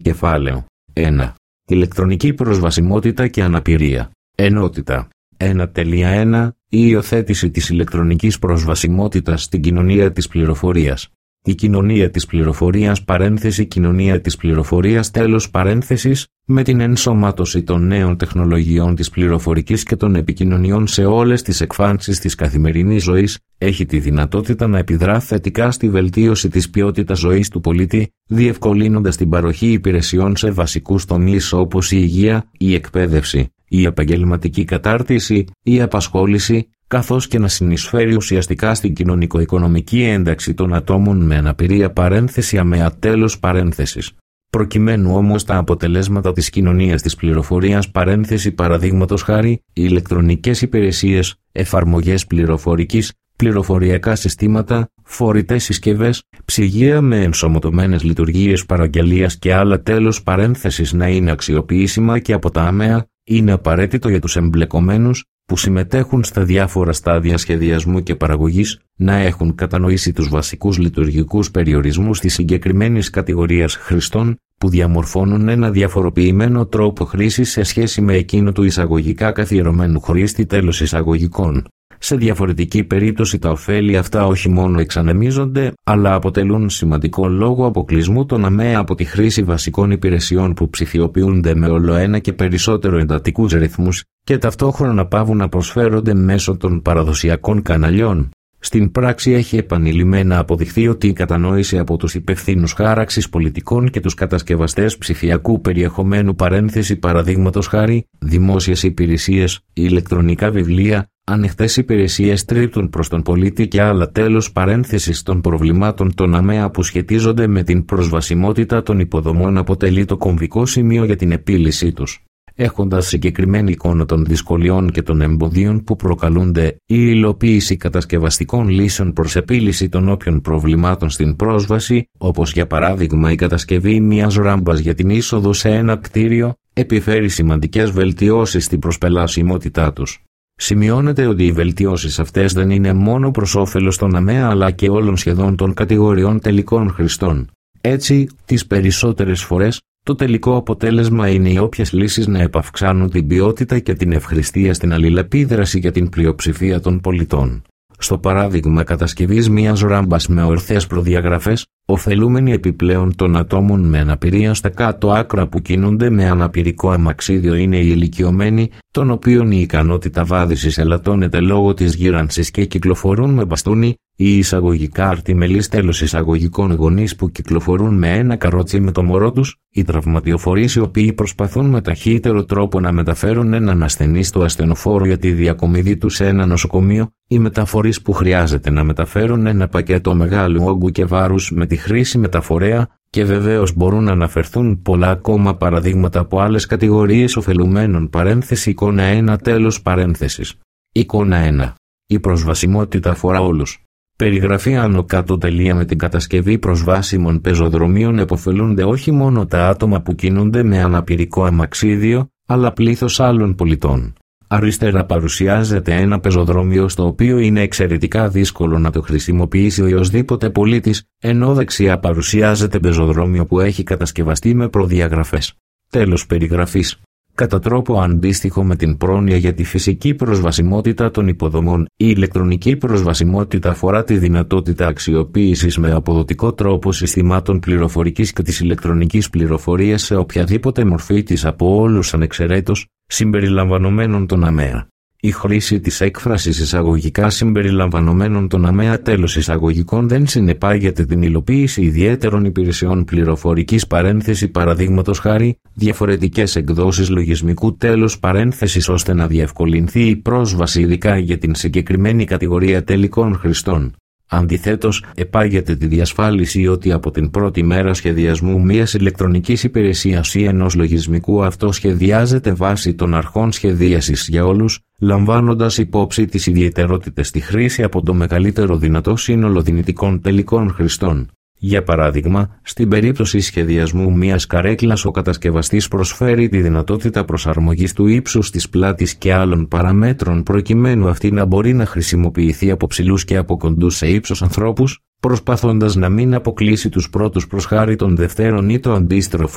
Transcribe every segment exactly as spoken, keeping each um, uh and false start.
Κεφάλαιο ένα. Ηλεκτρονική προσβασιμότητα και αναπηρία. Ενότητα ένα κόμμα ένα. Η υιοθέτηση της ηλεκτρονικής προσβασιμότητας στην κοινωνία της πληροφορίας. Η κοινωνία της πληροφορίας παρένθεση κοινωνία της πληροφορίας τέλος παρένθεσης, με την ενσωμάτωση των νέων τεχνολογιών της πληροφορικής και των επικοινωνιών σε όλες τις εκφάνσεις της καθημερινής ζωής, έχει τη δυνατότητα να επιδρά θετικά στη βελτίωση της ποιότητας ζωής του πολίτη, διευκολύνοντας την παροχή υπηρεσιών σε βασικούς τομείς όπως η υγεία, η εκπαίδευση, η επαγγελματική κατάρτιση, η απασχόληση, καθώς και να συνεισφέρει ουσιαστικά στην κοινωνικο-οικονομική ένταξη των ατόμων με αναπηρία παρένθεση αμαία τέλος παρένθεσης. Προκειμένου όμως τα αποτελέσματα της κοινωνίας της πληροφορίας παρένθεση παραδείγματος χάρη, οι ηλεκτρονικές υπηρεσίες, εφαρμογές πληροφορικής, πληροφοριακά συστήματα, φορητές συσκευές, ψυγεία με ενσωματωμένες λειτουργίες παραγγελίας και άλλα τέλος παρένθεσης να είναι αξιοποιήσιμα και από τα αμαία, είναι απαραίτητο για τους εμπλεκομένους που συμμετέχουν στα διάφορα στάδια σχεδιασμού και παραγωγής να έχουν κατανοήσει τους βασικούς λειτουργικούς περιορισμούς της συγκεκριμένης κατηγορίας χρηστών που διαμορφώνουν ένα διαφοροποιημένο τρόπο χρήσης σε σχέση με εκείνο του εισαγωγικά καθιερωμένου χρήστη τέλος εισαγωγικών. Σε διαφορετική περίπτωση τα ωφέλη αυτά όχι μόνο εξανεμίζονται, αλλά αποτελούν σημαντικό λόγο αποκλεισμού των ΑΜΕΑ από τη χρήση βασικών υπηρεσιών που ψηφιοποιούνται με ολοένα και περισσότερο εντατικούς ρυθμούς και ταυτόχρονα παύουν να προσφέρονται μέσω των παραδοσιακών καναλιών. Στην πράξη έχει επανειλημμένα αποδειχθεί ότι η κατανόηση από τους υπευθύνους χάραξης πολιτικών και τους κατασκευαστές ψηφιακού περιεχομένου παρένθεση παραδείγματος χάρη, δημόσιες υπηρεσίες, ηλεκτρονικά βιβλία, ανοιχτές υπηρεσίες τρίτων προς τον πολίτη και άλλα τέλος παρένθεσης των προβλημάτων των ΑΜΕΑ που σχετίζονται με την προσβασιμότητα των υποδομών αποτελεί το κομβικό σημείο για την επίλυσή τους. Έχοντας συγκεκριμένη εικόνα των δυσκολιών και των εμποδίων που προκαλούνται η υλοποίηση κατασκευαστικών λύσεων προς επίλυση των όποιων προβλημάτων στην πρόσβαση, όπως για παράδειγμα η κατασκευή μιας ράμπας για την είσοδο σε ένα κτίριο, επιφέρει σημαντικές βελτιώσεις στην προσπελασιμότητά τους. Σημειώνεται ότι οι βελτιώσεις αυτές δεν είναι μόνο προς όφελος των ΑΜΕΑ αλλά και όλων σχεδόν των κατηγοριών τελικών χρηστών. Έτσι, τις περισσότερες φορές, το τελικό αποτέλεσμα είναι οι όποιες λύσεις να επαυξάνουν την ποιότητα και την ευχρηστία στην αλληλεπίδραση για την πλειοψηφία των πολιτών. Στο παράδειγμα κατασκευής μιας ράμπας με ορθές προδιαγραφές, ωφελούμενοι επιπλέον των ατόμων με αναπηρία στα κάτω άκρα που κινούνται με αναπηρικό αμαξίδιο είναι οι ηλικιωμένοι, των οποίων η ικανότητα βάδισης ελαττώνεται λόγω της γύρανσης και κυκλοφορούν με μπαστούνι, ή εισαγωγικά αρτιμελείς τέλος εισαγωγικών γονείς που κυκλοφορούν με ένα καρότσι με το μωρό τους, οι τραυματιοφορείς οι οποίοι προσπαθούν με ταχύτερο τρόπο να μεταφέρουν έναν ασθενή στο ασθενοφόρο για τη διακομιδή του σε ένα νοσοκομείο, οι μεταφορείς που χρειάζεται να μεταφέρουν ένα πακέτο μεγάλου όγκου και βάρους με τη χρήση μεταφορέα, και βεβαίως μπορούν να αναφερθούν πολλά ακόμα παραδείγματα από άλλες κατηγορίες ωφελουμένων παρένθεση εικόνα ένα τέλος παρένθεσης. Εικόνα ένα. Η προσβασιμότητα αφορά όλους. Περιγραφή άνω κάτω τελεία με την κατασκευή προσβάσιμων πεζοδρομίων επωφελούνται όχι μόνο τα άτομα που κινούνται με αναπηρικό αμαξίδιο, αλλά πλήθος άλλων πολιτών. Αριστερά παρουσιάζεται ένα πεζοδρόμιο στο οποίο είναι εξαιρετικά δύσκολο να το χρησιμοποιήσει οποιοσδήποτε πολίτης, ενώ δεξιά παρουσιάζεται πεζοδρόμιο που έχει κατασκευαστεί με προδιαγραφές. Τέλος περιγραφής. Κατά τρόπο αντίστοιχο με την πρόνοια για τη φυσική προσβασιμότητα των υποδομών, η ηλεκτρονική προσβασιμότητα αφορά τη δυνατότητα αξιοποίησης με αποδοτικό τρόπο συστημάτων πληροφορικής και της ηλεκτρονικής πληροφορίας σε οποιαδήποτε μορφή της από όλους ανεξαιρέτως, συμπεριλαμβανομένων των ΑΜΕΑ. Η χρήση της έκφρασης εισαγωγικά συμπεριλαμβανομένων των ΑΜΕΑ τέλος εισαγωγικών δεν συνεπάγεται την υλοποίηση ιδιαίτερων υπηρεσιών πληροφορικής παρένθεση παραδείγματος χάρη, διαφορετικές εκδόσεις λογισμικού τέλος παρένθεσης ώστε να διευκολυνθεί η πρόσβαση ειδικά για την συγκεκριμένη κατηγορία τελικών χρηστών. Αντιθέτως, επάγεται τη διασφάλιση ότι από την πρώτη μέρα σχεδιασμού μιας ηλεκτρονικής υπηρεσίας ή ενός λογισμικού αυτό σχεδιάζεται βάσει των αρχών σχεδίασης για όλους, λαμβάνοντας υπόψη τις ιδιαιτερότητες στη χρήση από το μεγαλύτερο δυνατό σύνολο δυνητικών τελικών χρηστών. Για παράδειγμα, στην περίπτωση σχεδιασμού μιας καρέκλας ο κατασκευαστής προσφέρει τη δυνατότητα προσαρμογής του ύψους της πλάτης και άλλων παραμέτρων προκειμένου αυτή να μπορεί να χρησιμοποιηθεί από ψηλούς και από κοντούς σε ύψος ανθρώπους, προσπαθώντας να μην αποκλείσει τους πρώτους προς χάρη των δευτέρων ή το αντίστροφο.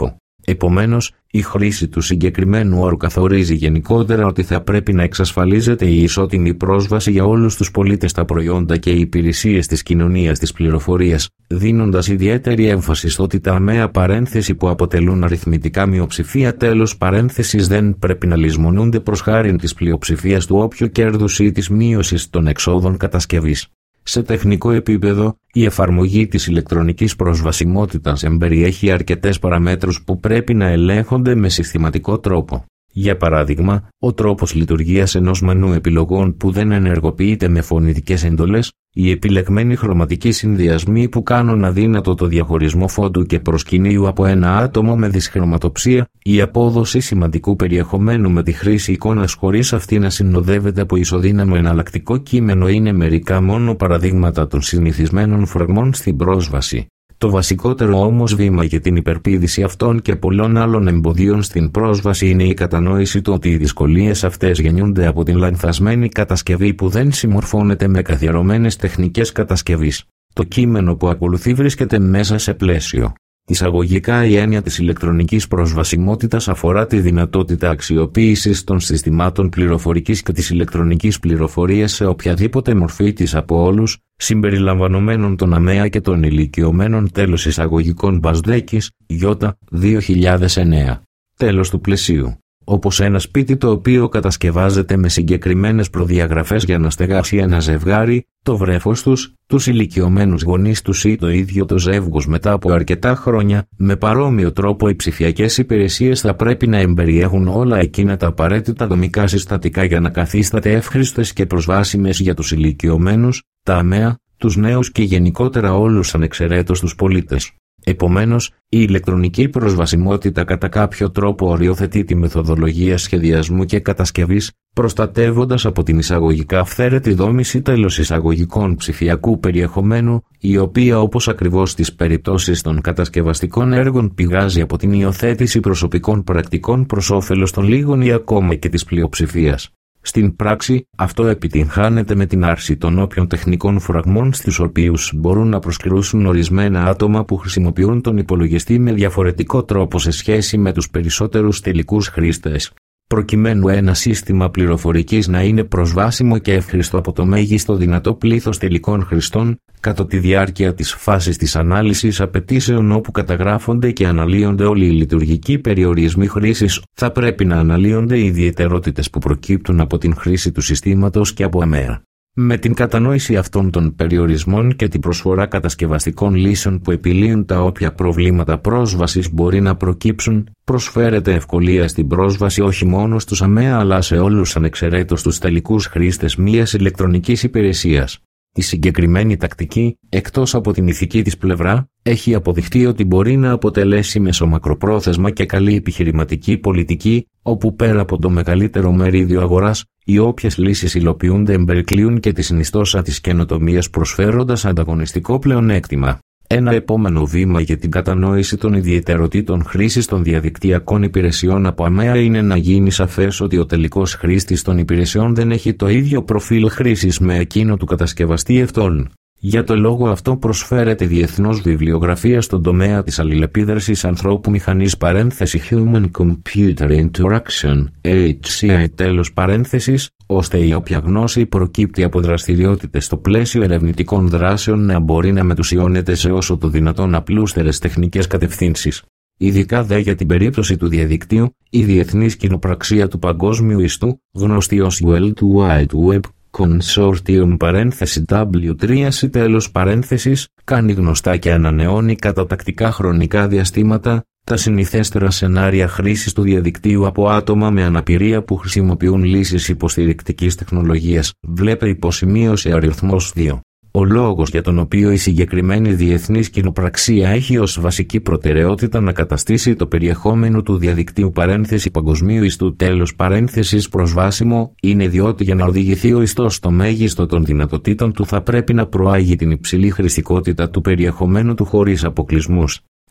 Επομένως, η χρήση του συγκεκριμένου όρου καθορίζει γενικότερα ότι θα πρέπει να εξασφαλίζεται η ισότιμη πρόσβαση για όλους τους πολίτες στα προϊόντα και οι υπηρεσίες της κοινωνίας της πληροφορίας, δίνοντας ιδιαίτερη έμφαση στο ότι τα αμαία παρένθεση που αποτελούν αριθμητικά μειοψηφία τέλος παρένθεσης δεν πρέπει να λησμονούνται προς χάριν της πλειοψηφίας του όποιου κέρδους ή της μείωσης των εξόδων κατασκευής. Σε τεχνικό επίπεδο, η εφαρμογή της ηλεκτρονικής προσβασιμότητας εμπεριέχει αρκετές παραμέτρους που πρέπει να ελέγχονται με συστηματικό τρόπο. Για παράδειγμα, ο τρόπος λειτουργίας ενός μενού επιλογών που δεν ενεργοποιείται με φωνητικές εντολές, οι επιλεγμένοι χρωματικοί συνδυασμοί που κάνουν αδύνατο το διαχωρισμό φόντου και προσκυνείου από ένα άτομο με δυσχρωματοψία, η απόδοση σημαντικού περιεχομένου με τη χρήση εικόνας χωρίς αυτή να συνοδεύεται από ισοδύναμο εναλλακτικό κείμενο είναι μερικά μόνο παραδείγματα των συνηθισμένων φραγμών στην πρόσβαση. Το βασικότερο όμως βήμα για την υπερπήδηση αυτών και πολλών άλλων εμποδίων στην πρόσβαση είναι η κατανόηση του ότι οι δυσκολίες αυτές γεννιούνται από την λανθασμένη κατασκευή που δεν συμμορφώνεται με καθιερωμένες τεχνικές κατασκευής. Το κείμενο που ακολουθεί βρίσκεται μέσα σε πλαίσιο. Εισαγωγικά η έννοια της ηλεκτρονικής προσβασιμότητας αφορά τη δυνατότητα αξιοποίησης των συστημάτων πληροφορικής και της ηλεκτρονικής πληροφορίας σε οποιαδήποτε μορφή της από όλους, συμπεριλαμβανομένων των ΑΜΕΑ και των ηλικιωμένων τέλος εισαγωγικών Μπασδέκης, Ιώτα, δύο χιλιάδες εννέα. Τέλος του πλαισίου. Όπως ένα σπίτι το οποίο κατασκευάζεται με συγκεκριμένες προδιαγραφές για να στεγάσει ένα ζευγάρι, το βρέφος τους, τους ηλικιωμένους γονείς τους ή το ίδιο το ζεύγος μετά από αρκετά χρόνια, με παρόμοιο τρόπο οι ψηφιακές υπηρεσίες θα πρέπει να εμπεριέχουν όλα εκείνα τα απαραίτητα δομικά συστατικά για να καθίσταται εύχριστες και προσβάσιμες για τους ηλικιωμένους, τα ΑΜΕΑ, τους νέους και γενικότερα όλους ανεξαιρέτως τους πολίτες. Επομένως, η ηλεκτρονική προσβασιμότητα κατά κάποιο τρόπο οριοθετεί τη μεθοδολογία σχεδιασμού και κατασκευής, προστατεύοντας από την εισαγωγικά αυθαίρετη δόμηση τέλος εισαγωγικών ψηφιακού περιεχομένου, η οποία όπως ακριβώς στις περιπτώσεις των κατασκευαστικών έργων πηγάζει από την υιοθέτηση προσωπικών πρακτικών προς όφελος των λίγων ή ακόμα και της πλειοψηφίας. Στην πράξη, αυτό επιτυγχάνεται με την άρση των όποιων τεχνικών φραγμών στους οποίους μπορούν να προσκρούσουν ορισμένα άτομα που χρησιμοποιούν τον υπολογιστή με διαφορετικό τρόπο σε σχέση με τους περισσότερους τελικούς χρήστες. Προκειμένου ένα σύστημα πληροφορικής να είναι προσβάσιμο και εύχριστο από το μέγιστο δυνατό πλήθος τελικών χρηστών, κατά τη διάρκεια της φάσης της ανάλυσης απαιτήσεων όπου καταγράφονται και αναλύονται όλοι οι λειτουργικοί περιορισμοί χρήσης, θα πρέπει να αναλύονται οι ιδιαιτερότητες που προκύπτουν από την χρήση του συστήματος και από ΑΜΕΑ. Με την κατανόηση αυτών των περιορισμών και την προσφορά κατασκευαστικών λύσεων που επιλύουν τα όποια προβλήματα πρόσβασης μπορεί να προκύψουν, προσφέρεται ευκολία στην πρόσβαση όχι μόνο στους ΑΜΕΑ αλλά σε όλους ανεξαιρέτως τους τελικούς χρήστες μιας ηλεκτρονικής υπηρεσίας. Η συγκεκριμένη τακτική, εκτός από την ηθική της πλευρά, έχει αποδειχτεί ότι μπορεί να αποτελέσει μεσομακροπρόθεσμα και καλή επιχειρηματική πολιτική, όπου πέρα από το μεγαλύτερο μερίδιο αγοράς, οι όποιες λύσεις υλοποιούνται εμπερικλείουν και τη συνιστόσα της καινοτομίας προσφέροντας ανταγωνιστικό πλεονέκτημα. Ένα επόμενο βήμα για την κατανόηση των ιδιαιτεροτήτων χρήσης των διαδικτυακών υπηρεσιών από ΑΜΕΑ είναι να γίνει σαφές ότι ο τελικός χρήστης των υπηρεσιών δεν έχει το ίδιο προφίλ χρήσης με εκείνο του κατασκευαστή αυτών. Για το λόγο αυτό προσφέρεται διεθνώς βιβλιογραφία στον τομέα της αλληλεπίδρασης ανθρώπου-μηχανής παρένθεση Human Computer Interaction, έιτς σι άι τέλος παρένθεσης, ώστε η όποια γνώση προκύπτει από δραστηριότητες στο πλαίσιο ερευνητικών δράσεων να μπορεί να μετουσιώνεται σε όσο το δυνατόν απλούστερες τεχνικές κατευθύνσεις. Ειδικά δε για την περίπτωση του διαδικτύου, η διεθνής κοινοπραξία του παγκόσμιου ιστού, γνωστή ως World Wide Web Consortium παρένθεση ντάμπλιου θρι σι τέλος παρένθεσης, κάνει γνωστά και ανανεώνει κατά τακτικά χρονικά διαστήματα τα συνηθέστερα σενάρια χρήσης του διαδικτύου από άτομα με αναπηρία που χρησιμοποιούν λύσεις υποστηρικτικής τεχνολογίας. Βλέπε υποσημείωση αριθμός δύο. Ο λόγος για τον οποίο η συγκεκριμένη διεθνής κοινοπραξία έχει ως βασική προτεραιότητα να καταστήσει το περιεχόμενο του διαδικτύου παρένθεση παγκοσμίου ιστού τέλος παρένθεσης προσβάσιμο είναι διότι για να οδηγηθεί ο ιστός στο μέγιστο των δυνατοτήτων του θα πρέπει να προάγει την υψηλή χρηστικότητα του περιεχομένου του χωρίς αποκλεισμούς.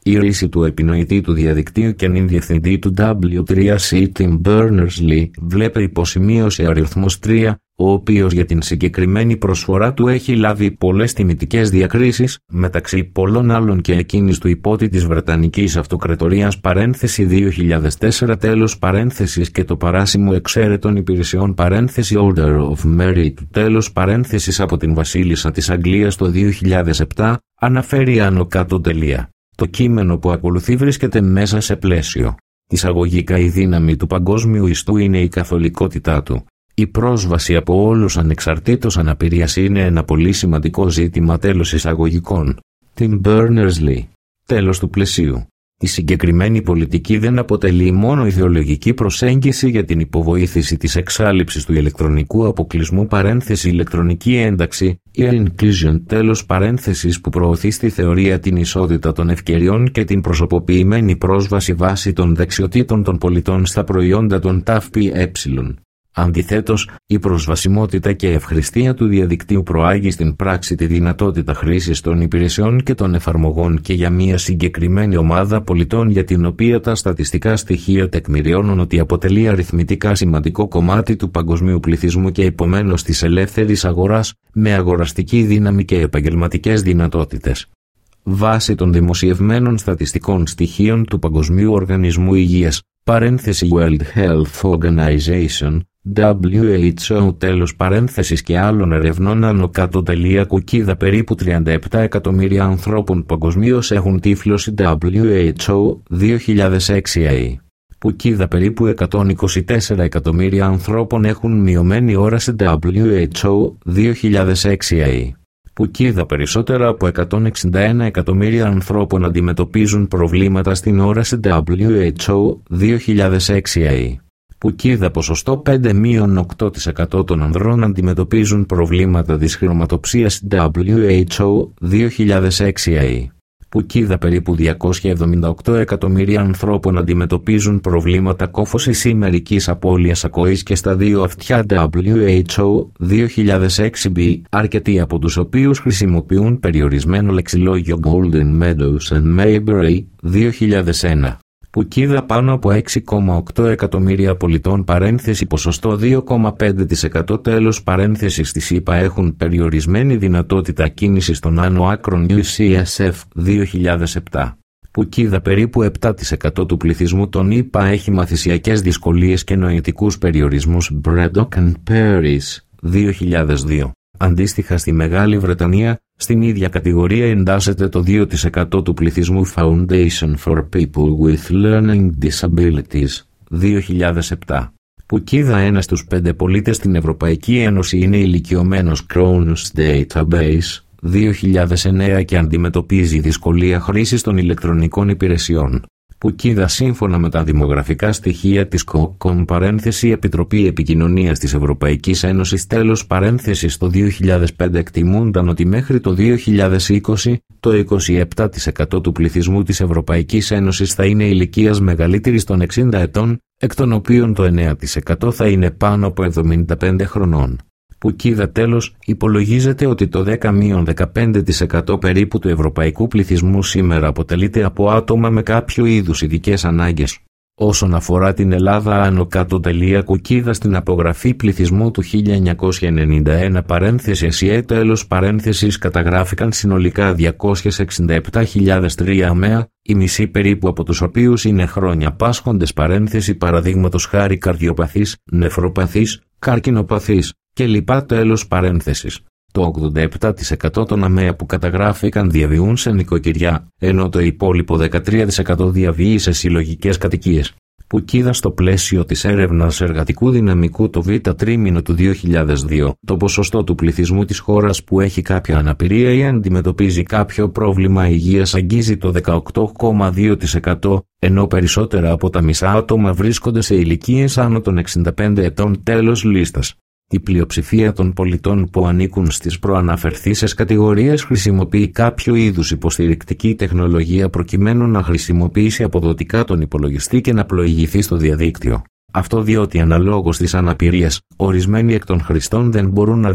Η ρίση του επινοητή του διαδικτύου και νυν διευθυντή του ντάμπλιου θρι σι Tim Berners-Lee βλέπει υποσημείωση αριθμός τρία, ο οποίος για την συγκεκριμένη προσφορά του έχει λάβει πολλές τιμητικές διακρίσεις, μεταξύ πολλών άλλων και εκείνης του υπότη της Βρετανικής Αυτοκρατορίας παρένθεση δύο χιλιάδες τέσσερα τέλος παρένθεσης και το παράσημο εξαίρετων υπηρεσιών παρένθεση Order of Merit τέλος παρένθεσης από την Βασίλισσα της Αγγλίας το δύο χιλιάδες επτά, αναφέρει άνω κάτω τελεία. Το κείμενο που ακολουθεί βρίσκεται μέσα σε πλαίσιο. Εισαγωγικά η δύναμη του παγκόσμιου ιστού είναι η καθολικότητά του. Η πρόσβαση από όλους ανεξαρτήτως αναπηρίας είναι ένα πολύ σημαντικό ζήτημα τέλος εισαγωγικών. Tim Berners-Lee. Τέλος του πλαισίου. Η συγκεκριμένη πολιτική δεν αποτελεί μόνο ιδεολογική προσέγγιση για την υποβοήθηση της εξάλειψης του ηλεκτρονικού αποκλεισμού παρένθεση ηλεκτρονική ένταξη ή inclusion τέλος παρένθεσης που προωθεί στη θεωρία την ισότητα των ευκαιριών και την προσωποποιημένη πρόσβαση βάσει των δεξιοτήτων των πολιτών στα προϊόντα των ΤΑΦΠΕ. Αντιθέτως, η προσβασιμότητα και ευχρηστία του διαδικτύου προάγει στην πράξη τη δυνατότητα χρήσης των υπηρεσιών και των εφαρμογών και για μια συγκεκριμένη ομάδα πολιτών για την οποία τα στατιστικά στοιχεία τεκμηριώνουν ότι αποτελεί αριθμητικά σημαντικό κομμάτι του παγκοσμίου πληθυσμού και επομένως της ελεύθερης αγοράς, με αγοραστική δύναμη και επαγγελματικές δυνατότητες. Βάσει των δημοσιευμένων στατιστικών στοιχείων του Παγκοσμίου Οργανισμού Υγείας, παρένθεση World Health Organization, ντάμπλιου έιτς ο τέλος παρένθεσης και άλλων ερευνών άνω κάτω τελεία κουκίδα περίπου τριάντα επτά εκατομμύρια ανθρώπων παγκοσμίως έχουν τύφλωση ντάμπλιου έιτς ο δύο χιλιάδες έξι έι. Κουκίδα περίπου εκατόν είκοσι τέσσερα εκατομμύρια ανθρώπων έχουν μειωμένη όραση ντάμπλιου έιτς ο δύο χιλιάδες έξι έι. Κουκίδα περισσότερα από εκατόν εξήντα ένα εκατομμύρια ανθρώπων αντιμετωπίζουν προβλήματα στην όραση ντάμπλιου έιτς ο δύο χιλιάδες έξι έι. Κουκίδα ποσοστό πέντε με οκτώ τοις εκατό των ανδρών αντιμετωπίζουν προβλήματα δυσχρωματοψίας ντάμπλιου έιτς ο δύο χιλιάδες έξι έι. Κουκίδα περίπου διακόσια εβδομήντα οκτώ εκατομμύρια ανθρώπων αντιμετωπίζουν προβλήματα κόφωσης ή μερικής απώλειας ακοής και στα δύο αυτιά ντάμπλιου έιτς ο δύο χιλιάδες έξι μπι, αρκετοί από τους οποίους χρησιμοποιούν περιορισμένο λεξιλόγιο Golden Meadows and Mayberry δύο χιλιάδες ένα. Κουκίδα πάνω από έξι κόμμα οκτώ εκατομμύρια πολιτών παρένθεση ποσοστό δύο κόμμα πέντε τοις εκατό τέλος παρένθεσης της ΗΠΑ έχουν περιορισμένη δυνατότητα κίνησης των άνω άκρων γιου σι ες εφ δύο χιλιάδες επτά. Κουκίδα περίπου επτά τοις εκατό του πληθυσμού των ΗΠΑ έχει μαθησιακές δυσκολίες και νοητικούς περιορισμούς Braddock and Paris δύο χιλιάδες δύο. Αντίστοιχα στη Μεγάλη Βρετανία, στην ίδια κατηγορία εντάσσεται το δύο τοις εκατό του πληθυσμού Foundation for People with Learning Disabilities δύο χιλιάδες επτά. Κουκίδα ένας στους πέντε πολίτες στην Ευρωπαϊκή Ένωση είναι ηλικιωμένος Cronus Database δύο χιλιάδες εννέα και αντιμετωπίζει δυσκολία χρήσης των ηλεκτρονικών υπηρεσιών. Κουκίδα σύμφωνα με τα δημογραφικά στοιχεία της ΚΟΚΟΜ παρένθεση Επιτροπή Επικοινωνίας της Ευρωπαϊκής Ένωσης τέλος παρένθεσης το δύο χιλιάδες πέντε εκτιμούνταν ότι μέχρι το δύο χιλιάδες είκοσι το είκοσι επτά τοις εκατό του πληθυσμού της Ευρωπαϊκής Ένωσης θα είναι ηλικίας μεγαλύτερης των εξήντα ετών, εκ των οποίων το εννέα τοις εκατό θα είναι πάνω από εβδομήντα πέντε χρονών. Κουκίδα τέλος, υπολογίζεται ότι το δέκα με δεκαπέντε τοις εκατό περίπου του ευρωπαϊκού πληθυσμού σήμερα αποτελείται από άτομα με κάποιο είδους ειδικές ανάγκες. Όσον αφορά την Ελλάδα άνω κάτω τελεία κουκίδα στην απογραφή πληθυσμού του χίλια εννιακόσια ενενήντα ένα παρένθεση ΕΣΥΕ τέλος παρένθεσης καταγράφηκαν συνολικά διακόσιες εξήντα επτά χιλιάδες τρία ΑΜΕΑ, η μισή περίπου από τους οποίους είναι χρόνια πάσχοντες παρένθεση παραδείγματος χάρη καρδιοπαθής, νεφροπαθής, καρκινοπαθής και λοιπά τέλος παρένθεσης. Το ογδόντα επτά τοις εκατό των ΑΜΕΑ που καταγράφηκαν διαβιούν σε νοικοκυριά, ενώ το υπόλοιπο δεκατρία τοις εκατό διαβιεί σε συλλογικές κατοικίες. Κουκίδα στο πλαίσιο της έρευνας εργατικού δυναμικού το β' τρίμηνο του δύο χιλιάδες δύο, το ποσοστό του πληθυσμού της χώρας που έχει κάποια αναπηρία ή αντιμετωπίζει κάποιο πρόβλημα υγείας αγγίζει το δεκαοκτώ κόμμα δύο τοις εκατό, ενώ περισσότερα από τα μισά άτομα βρίσκονται σε ηλικίες άνω των εξήντα πέντε ετών τέλος λίστας. Η πλειοψηφία των πολιτών που ανήκουν στις προαναφερθήσεις κατηγορίες χρησιμοποιεί κάποιο είδους υποστηρικτική τεχνολογία προκειμένου να χρησιμοποιήσει αποδοτικά τον υπολογιστή και να πλοηγηθεί στο διαδίκτυο. Αυτό διότι αναλόγως της αναπηρίας, ορισμένοι εκ των χρηστών δεν μπορούν να δουν,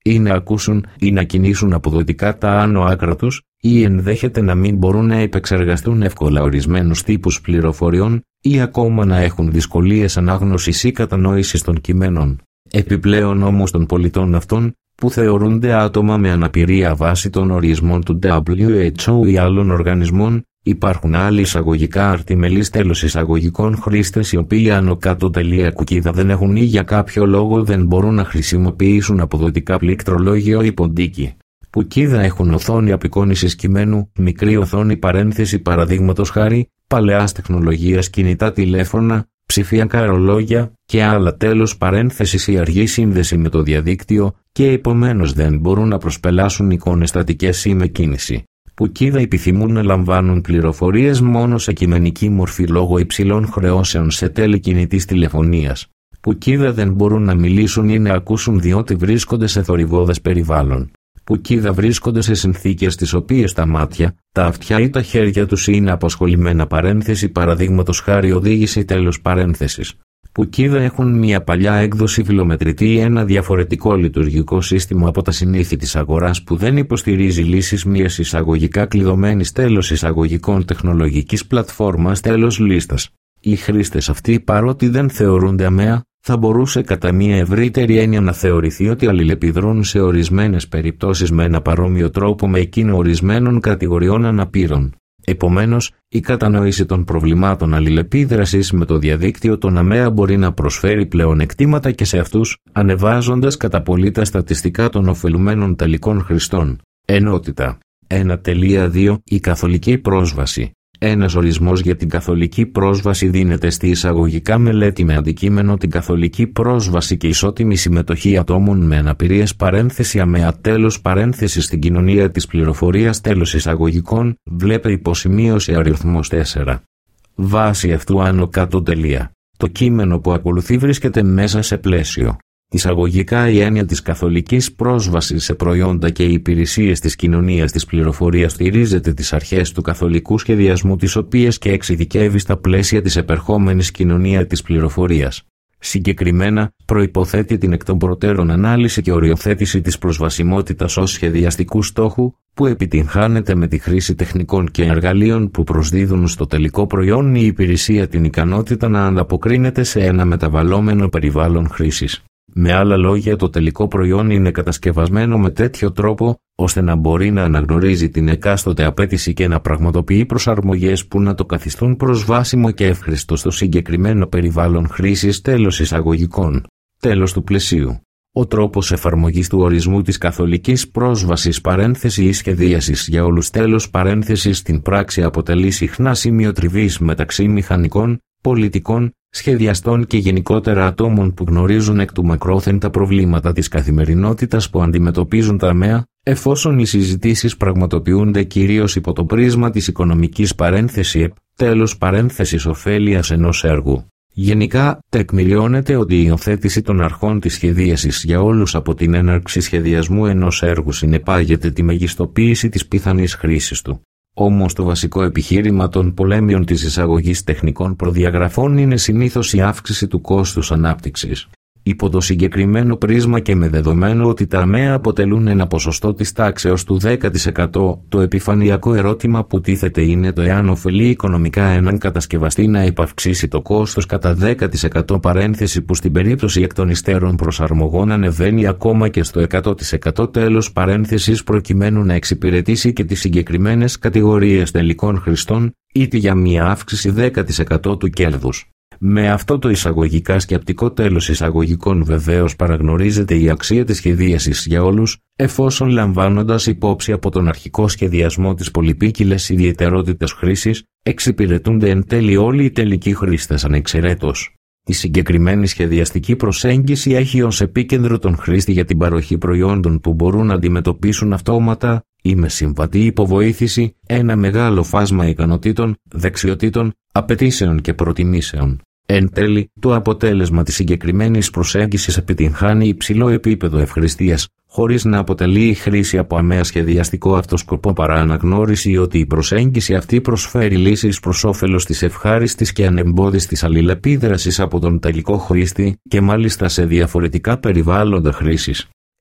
ή να ακούσουν ή να κινήσουν αποδοτικά τα άνω άκρα τους, ή ενδέχεται να μην μπορούν να επεξεργαστούν εύκολα ορισμένους τύπους πληροφοριών, ή ακόμα να έχουν δυσκολίες ανάγνωσης ή κατανόησης των κειμένων. Επιπλέον όμως των πολιτών αυτών, που θεωρούνται άτομα με αναπηρία βάσει των ορισμών του ντάμπλιου έιτς ο ή άλλων οργανισμών, υπάρχουν άλλοι εισαγωγικά αρτιμελείς τέλος εισαγωγικών χρήστες οι οποίοι άνω κάτω τελεία κουκίδα δεν έχουν ή για κάποιο λόγο δεν μπορούν να χρησιμοποιήσουν αποδοτικά πληκτρολόγιο ή ποντίκι. Κουκίδα έχουν οθόνη απεικόνησης κειμένου, μικρή οθόνη παρένθεση παραδείγματος χάρη, παλαιάς τεχνολογίας κινητά τηλέφωνα, ψηφιακά ρολόγια και άλλα τέλος παρένθεσης ή αργή σύνδεση με το διαδίκτυο και επομένως δεν μπορούν να προσπελάσουν εικόνες στατικές ή με κίνηση. Κουκίδα επιθυμούν να λαμβάνουν πληροφορίες μόνο σε κειμενική μορφή λόγω υψηλών χρεώσεων σε τέλη κινητής τηλεφωνίας. Κουκίδα δεν μπορούν να μιλήσουν ή να ακούσουν διότι βρίσκονται σε θορυβώδες περιβάλλον. Κουκίδα βρίσκονται σε συνθήκες τις οποίες τα μάτια, τα αυτιά ή τα χέρια τους είναι απασχολημένα παρένθεση παραδείγματος χάρη οδήγηση τέλος παρένθεσης. Κουκίδα έχουν μια παλιά έκδοση φιλομετρητή ή ένα διαφορετικό λειτουργικό σύστημα από τα συνήθη της αγοράς που δεν υποστηρίζει λύσεις μιας εισαγωγικά κλειδωμένης τέλος εισαγωγικών τεχνολογικής πλατφόρμας τέλος λίστας. Οι χρήστες αυτοί παρότι δεν θεωρούνται αμαία, θα μπορούσε κατά μια ευρύτερη έννοια να θεωρηθεί ότι αλληλεπιδρούν σε ορισμένες περιπτώσεις με ένα παρόμοιο τρόπο με εκείνο ορισμένων κατηγοριών αναπήρων. Επομένως, η κατανόηση των προβλημάτων αλληλεπίδρασης με το διαδίκτυο των αμαία μπορεί να προσφέρει πλεονεκτήματα και σε αυτούς, ανεβάζοντας κατά πολύ τα στατιστικά των ωφελουμένων τελικών χρηστών. Ενότητα. ένα κόμμα δύο Η καθολική πρόσβαση. Ένας ορισμός για την καθολική πρόσβαση δίνεται στη εισαγωγικά μελέτη με αντικείμενο την καθολική πρόσβαση και ισότιμη συμμετοχή ατόμων με αναπηρίες παρένθεση αμαία τέλος παρένθεση στην κοινωνία της πληροφορίας τέλος εισαγωγικών, βλέπε υποσημείωση αριθμός τέσσερα. Βάσει αυτού άνω κάτω τελεία. Το κείμενο που ακολουθεί βρίσκεται μέσα σε πλαίσιο. Εισαγωγικά η έννοια της καθολικής πρόσβασης σε προϊόντα και υπηρεσίες της κοινωνίας της πληροφορίας στηρίζεται τις αρχές του καθολικού σχεδιασμού τις οποίες και εξειδικεύει στα πλαίσια της επερχόμενης κοινωνία της πληροφορίας. Συγκεκριμένα, προϋποθέτει την εκ των προτέρων ανάλυση και οριοθέτηση της προσβασιμότητας ως σχεδιαστικού στόχου, που επιτυγχάνεται με τη χρήση τεχνικών και εργαλείων που προσδίδουν στο τελικό προϊόν ή υπηρεσία την ικανότητα να ανταποκρίνεται σε ένα μεταβαλλόμενο περιβάλλον χρήσης. Με άλλα λόγια, το τελικό προϊόν είναι κατασκευασμένο με τέτοιο τρόπο, ώστε να μπορεί να αναγνωρίζει την εκάστοτε απέτηση και να πραγματοποιεί προσαρμογές που να το καθιστούν προσβάσιμο και εύχριστο στο συγκεκριμένο περιβάλλον χρήσης τέλος εισαγωγικών. Τέλος του πλαισίου. Ο τρόπος εφαρμογής του ορισμού της καθολικής πρόσβασης παρένθεση ή σχεδίασης για όλους τέλος παρένθεση στην πράξη αποτελεί συχνά σημείο τριβής μεταξύ μηχανικών, πολιτικών, σχεδιαστών και γενικότερα ατόμων που γνωρίζουν εκ του μακρόθεν τα προβλήματα της καθημερινότητας που αντιμετωπίζουν τα αμαία, εφόσον οι συζητήσεις πραγματοποιούνται κυρίως υπό το πρίσμα της οικονομικής παρένθεση επ, τέλος παρένθεσης ωφέλειας ενός έργου. Γενικά, τεκμηριώνεται ότι η υιοθέτηση των αρχών της σχεδίασης για όλους από την έναρξη σχεδιασμού ενός έργου συνεπάγεται τη μεγιστοποίηση της πιθανής χρήσης του. Όμως το βασικό επιχείρημα των πολέμιων της εισαγωγής τεχνικών προδιαγραφών είναι συνήθως η αύξηση του κόστους ανάπτυξης. Υπό το συγκεκριμένο πρίσμα και με δεδομένο ότι τα αμαία αποτελούν ένα ποσοστό της τάξεως του δέκα τοις εκατό, το επιφανειακό ερώτημα που τίθεται είναι το εάν ωφελεί οικονομικά έναν κατασκευαστή να υπαυξήσει το κόστος κατά δέκα τοις εκατό παρένθεση που στην περίπτωση εκ των υστέρων προσαρμογών ανεβαίνει ακόμα και στο εκατό τοις εκατό τέλος παρένθεσης προκειμένου να εξυπηρετήσει και τις συγκεκριμένες κατηγορίες τελικών χρηστών, είτε για μια αύξηση δέκα τοις εκατό του κέρδους. Με αυτό το εισαγωγικά σκεπτικό τέλος εισαγωγικών βεβαίως παραγνωρίζεται η αξία της σχεδίασης για όλους, εφόσον λαμβάνοντας υπόψη από τον αρχικό σχεδιασμό της πολυπίκυλες ιδιαιτερότητες χρήσης, εξυπηρετούνται εν τέλει όλοι οι τελικοί χρήστες ανεξαιρέτως. Η συγκεκριμένη σχεδιαστική προσέγγιση έχει ως επίκεντρο τον χρήστη για την παροχή προϊόντων που μπορούν να αντιμετωπίσουν αυτόματα ή με συμβατή υποβοήθηση ένα μεγάλο φάσμα ικανοτήτων, δεξιοτήτων, απαιτήσεων και προτιμήσεων. Εν τέλει, το αποτέλεσμα της συγκεκριμένης προσέγγισης επιτυγχάνει υψηλό επίπεδο ευχριστίας, χωρίς να αποτελεί η χρήση από αμαία σχεδιαστικό αυτοσκοπό παρά αναγνώριση ότι η προσέγγιση αυτή προσφέρει λύσεις προς όφελος της ευχάριστης και ανεμπόδιστης αλληλεπίδρασης από τον τελικό χρήστη και μάλιστα σε διαφορετικά περιβάλλοντα χρήσης.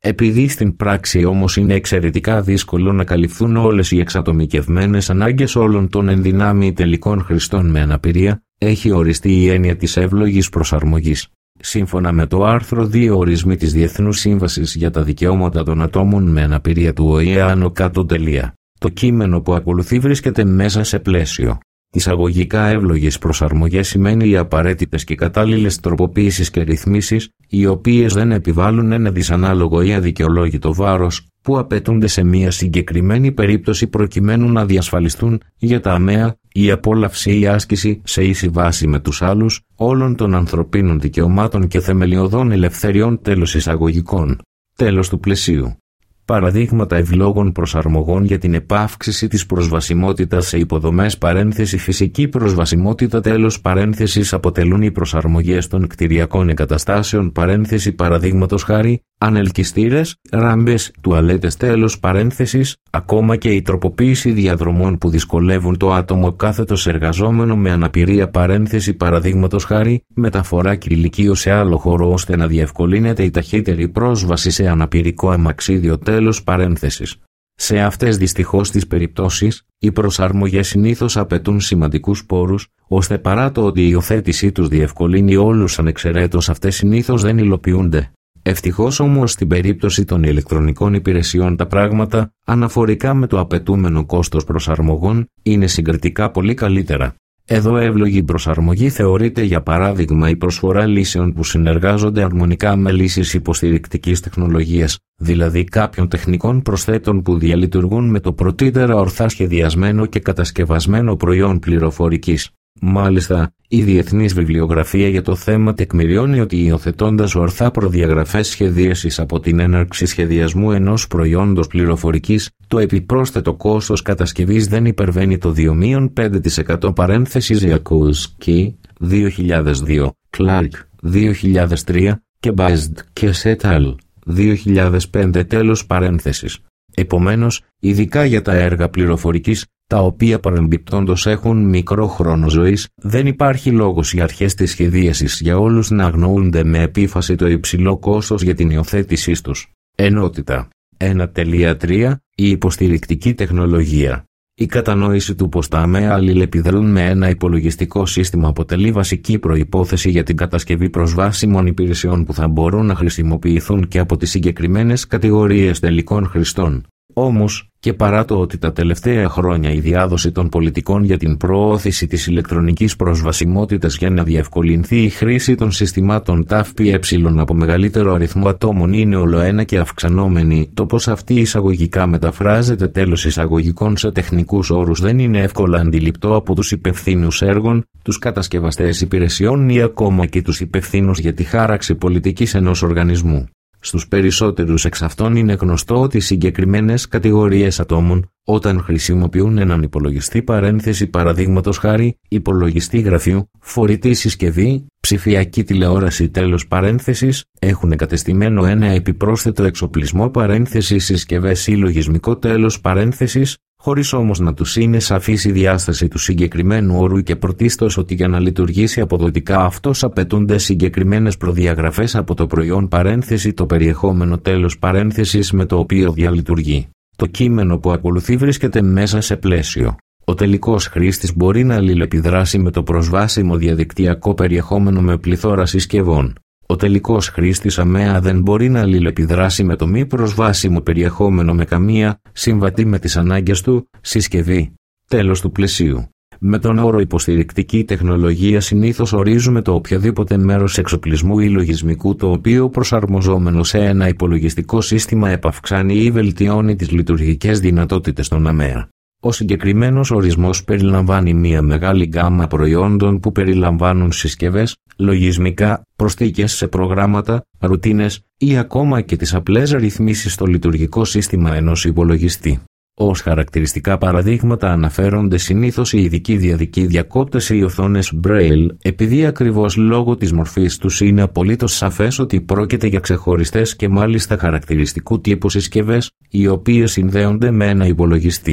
Επειδή στην πράξη όμως είναι εξαιρετικά δύσκολο να καλυφθούν όλες οι εξατομικευμένες ανάγκες όλων των ενδυνάμει τελικών χρηστών με αναπηρία, έχει οριστεί η έννοια της εύλογης προσαρμογής. Σύμφωνα με το άρθρο δύο ορισμοί της Διεθνούς Σύμβασης για τα Δικαιώματα των Ατόμων με Αναπηρία του Ο Ε Ε άνω κάτω τελεία. Το κείμενο που ακολουθεί βρίσκεται μέσα σε πλαίσιο. Εισαγωγικά εύλογες προσαρμογές σημαίνει οι απαραίτητες και κατάλληλες τροποποίησεις και ρυθμίσεις, οι οποίες δεν επιβάλλουν ένα δυσανάλογο ή αδικαιολόγητο βάρος, που απαιτούνται σε μια συγκεκριμένη περίπτωση προκειμένου να διασφαλιστούν για τα αμαία η απόλαυση ή άσκηση σε ίση βάση με τους άλλους όλων των ανθρωπίνων δικαιωμάτων και θεμελιωδών ελευθεριών. Τέλος εισαγωγικών. Τέλος του πλαισίου. Παραδείγματα ευλόγων προσαρμογών για την επαύξηση της προσβασιμότητας σε υποδομές παρένθεση φυσική προσβασιμότητα τέλος παρένθεσης αποτελούν οι προσαρμογές των κτηριακών εγκαταστάσεων παρένθεση παραδείγματος χάρη, ανελκυστήρες, ράμπες, τουαλέτες τέλος παρένθεσης, ακόμα και η τροποποίηση διαδρομών που δυσκολεύουν το άτομο κάθετος εργαζόμενο με αναπηρία παρένθεση παραδείγματος χάρη, μεταφορά κηλικίου σε άλλο χώρο ώστε να διευκολύνεται η ταχύτερη πρόσβαση σε αναπηρικό αιμαξίδιο τέλος παρένθεσης. Σε αυτές δυστυχώς τις περιπτώσεις, οι προσαρμογές συνήθως απαιτούν σημαντικούς πόρους, ώστε παρά το ότι η υιοθέτησή τους διευκολύνει όλους ανεξαιρέτως αυτές συνήθως δεν υλοποιούνται. Ευτυχώς όμως στην περίπτωση των ηλεκτρονικών υπηρεσιών τα πράγματα, αναφορικά με το απαιτούμενο κόστος προσαρμογών, είναι συγκριτικά πολύ καλύτερα. Εδώ εύλογη προσαρμογή θεωρείται για παράδειγμα η προσφορά λύσεων που συνεργάζονται αρμονικά με λύσεις υποστηρικτικής τεχνολογίας, δηλαδή κάποιων τεχνικών προσθέτων που διαλειτουργούν με το πρωτήτερα ορθά σχεδιασμένο και κατασκευασμένο προϊόν πληροφορικής. Μάλιστα, η διεθνής βιβλιογραφία για το θέμα τεκμηριώνει ότι υιοθετώντας ορθά προδιαγραφές σχεδίασης από την έναρξη σχεδιασμού ενός προϊόντος πληροφορικής, το επιπρόσθετο κόστος κατασκευής δεν υπερβαίνει το δύο με πέντε τοις εκατό παρένθεσης Jakuski, δύο χιλιάδες δύο, Clark, δύο χιλιάδες τρία και Bazd και Setal, δύο χιλιάδες πέντε τέλος παρένθεσης. Επομένως, ειδικά για τα έργα πληροφορικής, τα οποία παρεμπιπτόντως έχουν μικρό χρόνο ζωής, δεν υπάρχει λόγος οι αρχές της σχεδίασης για όλους να αγνοούνται με επίφαση το υψηλό κόστος για την υιοθέτησή τους. Ενότητα ένα κόμμα τρία Η υποστηρικτική τεχνολογία. Η κατανόηση του πως τα αμαία αλληλεπιδρούν με ένα υπολογιστικό σύστημα αποτελεί βασική προϋπόθεση για την κατασκευή προσβάσιμων υπηρεσιών που θα μπορούν να χρησιμοποιηθούν και από τις συγκεκριμένες κατηγορίες τελικών χρηστών. Όμως, και παρά το ότι τα τελευταία χρόνια η διάδοση των πολιτικών για την προώθηση της ηλεκτρονικής προσβασιμότητας για να διευκολυνθεί η χρήση των συστημάτων ΤΑΦ-ΠΕ από μεγαλύτερο αριθμό ατόμων είναι ολοένα και αυξανόμενη, το πως αυτή εισαγωγικά μεταφράζεται τέλος εισαγωγικών σε τεχνικούς όρους δεν είναι εύκολα αντιληπτό από τους υπευθύνους έργων, τους κατασκευαστές υπηρεσιών ή ακόμα και τους υπευθύνους για τη χάραξη πολιτικής ενός οργανισμού. Στους περισσότερους εξ αυτών είναι γνωστό ότι συγκεκριμένες κατηγορίες ατόμων, όταν χρησιμοποιούν έναν υπολογιστή παρένθεση παραδείγματος χάρη, υπολογιστή γραφείου, φορητή συσκευή, ψηφιακή τηλεόραση τέλος παρένθεσης, έχουν εγκατεστημένο ένα επιπρόσθετο εξοπλισμό παρένθεση συσκευές ή λογισμικό τέλος παρένθεσης, χωρίς όμως να τους είναι σαφής η διάσταση του συγκεκριμένου όρου και πρωτίστως ότι για να λειτουργήσει αποδοτικά αυτός απαιτούνται συγκεκριμένες προδιαγραφές από το προϊόν παρένθεση το περιεχόμενο τέλος παρένθεσης με το οποίο διαλειτουργεί. Το κείμενο που ακολουθεί βρίσκεται μέσα σε πλαίσιο. Ο τελικός χρήστης μπορεί να αλληλεπιδράσει με το προσβάσιμο διαδικτυακό περιεχόμενο με πληθώρα συσκευών. Ο τελικός χρήστης αμαία δεν μπορεί να αλληλεπιδράσει με το μη προσβάσιμο περιεχόμενο με καμία, συμβατή με τις ανάγκες του, συσκευή. Τέλος του πλαισίου. Με τον όρο υποστηρικτική τεχνολογία συνήθως ορίζουμε το οποιοδήποτε μέρος εξοπλισμού ή λογισμικού το οποίο προσαρμοζόμενο σε ένα υπολογιστικό σύστημα επαυξάνει ή βελτιώνει τις λειτουργικές δυνατότητες των αμαία. Ο συγκεκριμένος ορισμός περιλαμβάνει μια μεγάλη γκάμα προϊόντων που περιλαμβάνουν συσκευές, λογισμικά, προσθήκες σε προγράμματα, ρουτίνες ή ακόμα και τις απλές ρυθμίσεις στο λειτουργικό σύστημα ενός υπολογιστή. Ως χαρακτηριστικά παραδείγματα αναφέρονται συνήθως οι ειδικοί διαδικοί διακόπτες ή οθόνες Braille, επειδή ακριβώς λόγω της μορφής τους είναι απολύτως σαφές ότι πρόκειται για ξεχωριστές και μάλιστα χαρακτηριστικού τύπου συσκευές, οι οποίες συνδέονται με ένα υπολογιστή.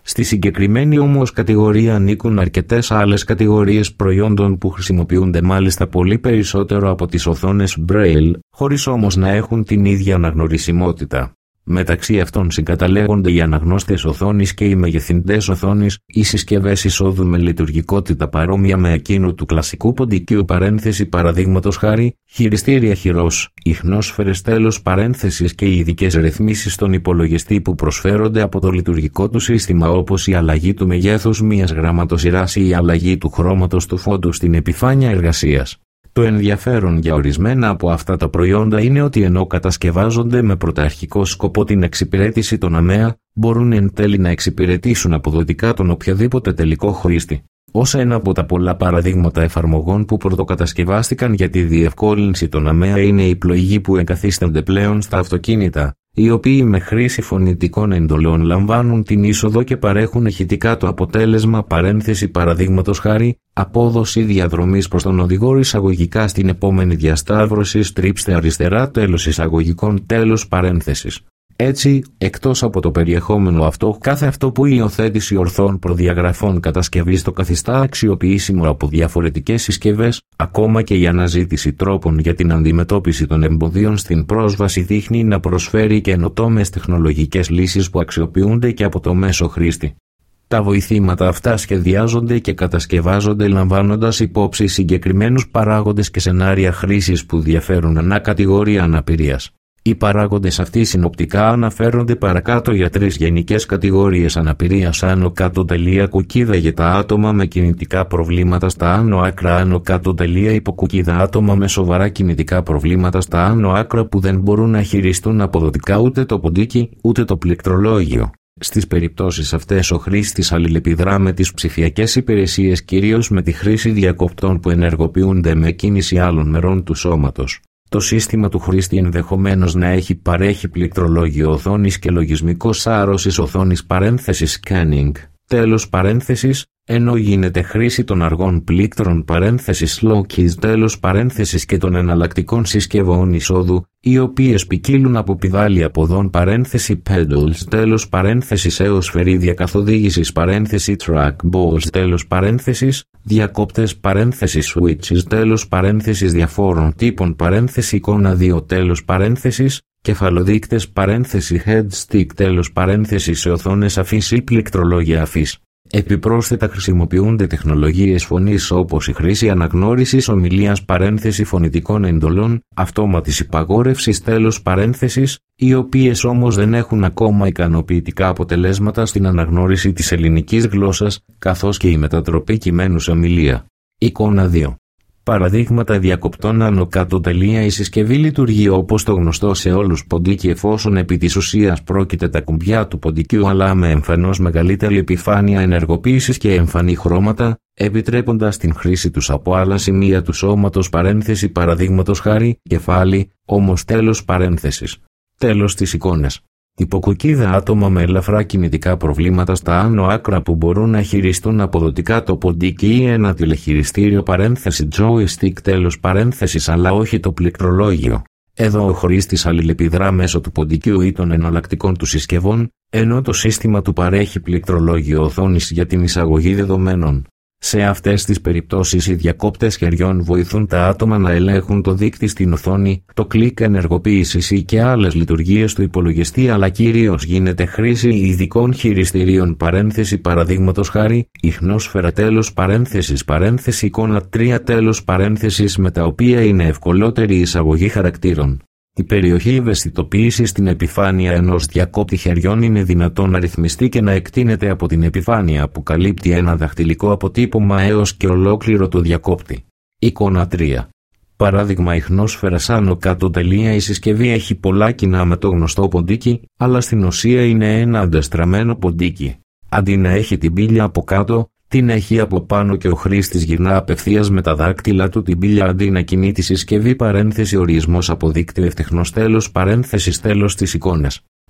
Στη συγκεκριμένη όμως κατηγορία ανήκουν αρκετές άλλες κατηγορίες προϊόντων που χρησιμοποιούνται μάλιστα πολύ περισσότερο από τις οθόνες Braille, χωρίς όμως να έχουν την ίδια αναγνωρισιμότητα. Μεταξύ αυτών συγκαταλέγονται οι αναγνώστες οθόνης και οι μεγεθυντές οθόνης, οι συσκευές εισόδου με λειτουργικότητα παρόμοια με εκείνου του κλασικού ποντικού παρένθεση παραδείγματος χάρη, χειριστήρια χειρός, ιχνόσφαιρες τέλος παρένθεσης και οι ειδικές ρυθμίσεις στον υπολογιστή που προσφέρονται από το λειτουργικό του σύστημα, όπως η αλλαγή του μεγέθους μιας γραμματοσυράς ή η αλλαγή του χρώματος του φόντου στην επιφάνεια εργασίας. Το ενδιαφέρον για ορισμένα από αυτά τα προϊόντα είναι ότι ενώ κατασκευάζονται με πρωταρχικό σκοπό την εξυπηρέτηση των ΑΜΕΑ, μπορούν εν τέλει να εξυπηρετήσουν αποδοτικά τον οποιοδήποτε τελικό χρήστη. Ως ένα από τα πολλά παραδείγματα εφαρμογών που πρωτοκατασκευάστηκαν για τη διευκόλυνση των ΑΜΕΑ είναι οι πλοηγοί που εγκαθίστανται πλέον στα αυτοκίνητα, οι οποίοι με χρήση φωνητικών εντολών λαμβάνουν την είσοδο και παρέχουν ηχητικά το αποτέλεσμα παρένθεση παραδείγματος χάρη, απόδοση διαδρομής προς τον οδηγό εισαγωγικά στην επόμενη διασταύρωση στρίψτε αριστερά τέλος εισαγωγικών τέλος παρένθεσης. Έτσι, εκτός από το περιεχόμενο αυτό, κάθε αυτό που η υιοθέτηση ορθών προδιαγραφών κατασκευής το καθιστά αξιοποιήσιμο από διαφορετικές συσκευές, ακόμα και η αναζήτηση τρόπων για την αντιμετώπιση των εμποδίων στην πρόσβαση δείχνει να προσφέρει καινοτόμες τεχνολογικές λύσεις που αξιοποιούνται και από το μέσο χρήστη. Τα βοηθήματα αυτά σχεδιάζονται και κατασκευάζονται λαμβάνοντας υπόψη συγκεκριμένους παράγοντες και σενάρια χρήσης που διαφέρουν ανά κατηγορία αναπηρίας. Οι παράγοντες αυτοί συνοπτικά αναφέρονται παρακάτω για τρεις γενικές κατηγορίες αναπηρίας άνω κάτω τελεία κουκίδα για τα άτομα με κινητικά προβλήματα στα άνω άκρα άνω κάτω τελεία υποκουκίδα άτομα με σοβαρά κινητικά προβλήματα στα άνω άκρα που δεν μπορούν να χειριστούν αποδοτικά ούτε το ποντίκι ούτε το πληκτρολόγιο. Στις περιπτώσεις αυτές ο χρήστης αλληλεπιδρά με τις ψηφιακές υπηρεσίες κυρίως με τη χρήση διακοπτών που ενεργοποιούνται με κίνηση άλλων μερών του σώματος. Το σύστημα του χρήστη ενδεχομένως να έχει παρέχει πληκτρολόγιο οθόνης και λογισμικό σάρωσης οθόνης παρένθεσης scanning, τέλος παρένθεσης, ενώ γίνεται χρήση των αργών πλήκτρων παρένθεσης slow keys τέλος παρένθεσης και των εναλλακτικών συσκευών εισόδου, οι οποίες ποικίλουν από πηδάλια ποδών παρένθεση pedals τέλος παρένθεσης έως σφαιρίδια καθοδήγησης παρένθεση trackballs τέλος παρένθεσης, διακόπτες παρένθεσης switches τέλος παρένθεσης διαφόρων τύπων παρένθεση εικόνα δύο τέλος παρένθεσης, κεφαλοδείκτες παρένθεση headstick τέλος παρένθεσης σε οθόνες αφής ή πληκτρολόγια αφής. Επιπρόσθετα χρησιμοποιούνται τεχνολογίες φωνής όπως η χρήση αναγνώρισης ομιλίας παρένθεση φωνητικών εντολών, αυτόματης υπαγόρευσης τέλος παρένθεσης, οι οποίες όμως δεν έχουν ακόμα ικανοποιητικά αποτελέσματα στην αναγνώριση της ελληνικής γλώσσας, καθώς και η μετατροπή κειμένου σε ομιλία. Εικόνα δύο. Παραδείγματα διακοπτών άνω κάτω τελεία η συσκευή λειτουργεί όπως το γνωστό σε όλους ποντίκι εφόσον επί της ουσίας πρόκειται τα κουμπιά του ποντικιού αλλά με εμφανώς μεγαλύτερη επιφάνεια ενεργοποίησης και εμφανή χρώματα, επιτρέποντας την χρήση τους από άλλα σημεία του σώματος παρένθεση παραδείγματος χάρη, κεφάλι, όμως τέλος παρένθεσης. Τέλος της εικόνας. Υποκουκίδα άτομα με ελαφρά κινητικά προβλήματα στα άνω άκρα που μπορούν να χειριστούν αποδοτικά το ποντίκι ή ένα τηλεχειριστήριο παρένθεση joystick τέλος παρένθεσης αλλά όχι το πληκτρολόγιο. Εδώ ο χρήστης αλληλεπιδρά μέσω του ποντικιού ή των εναλλακτικών του συσκευών, ενώ το σύστημα του παρέχει πληκτρολόγιο οθόνης για την εισαγωγή δεδομένων. Σε αυτές τις περιπτώσεις οι διακόπτες χεριών βοηθούν τα άτομα να ελέγχουν το δείκτη στην οθόνη, το κλικ ενεργοποίησης ή και άλλες λειτουργίες του υπολογιστή αλλά κυρίως γίνεται χρήση ειδικών χειριστηρίων παρένθεση παραδείγματος χάρη, ιχνόσφαιρα τέλος παρένθεσης παρένθεση εικόνα τρία τέλος παρένθεσης με τα οποία είναι ευκολότερη η εισαγωγή χαρακτήρων. Η περιοχή ευαισθητοποίησης στην επιφάνεια ενός διακόπτη χεριών είναι δυνατόν να ρυθμιστεί και να εκτείνεται από την επιφάνεια που καλύπτει ένα δαχτυλικό αποτύπωμα έως και ολόκληρο το διακόπτη. Εικόνα τρία. Παράδειγμα ιχνόσφαιρας άνω κάτω τελεία η συσκευή έχει πολλά κοινά με το γνωστό ποντίκι, αλλά στην ουσία είναι ένα αντεστραμμένο ποντίκι. Αντί να έχει την πύλια από κάτω, την έχει από πάνω και ο χρήστης γυρνά απευθείας με τα δάκτυλα του την πύλια αντί να κινεί τη συσκευή παρένθεση ορισμός από δίκτυο ευτεχνός τέλος παρένθεσης τέλος της εικόνας.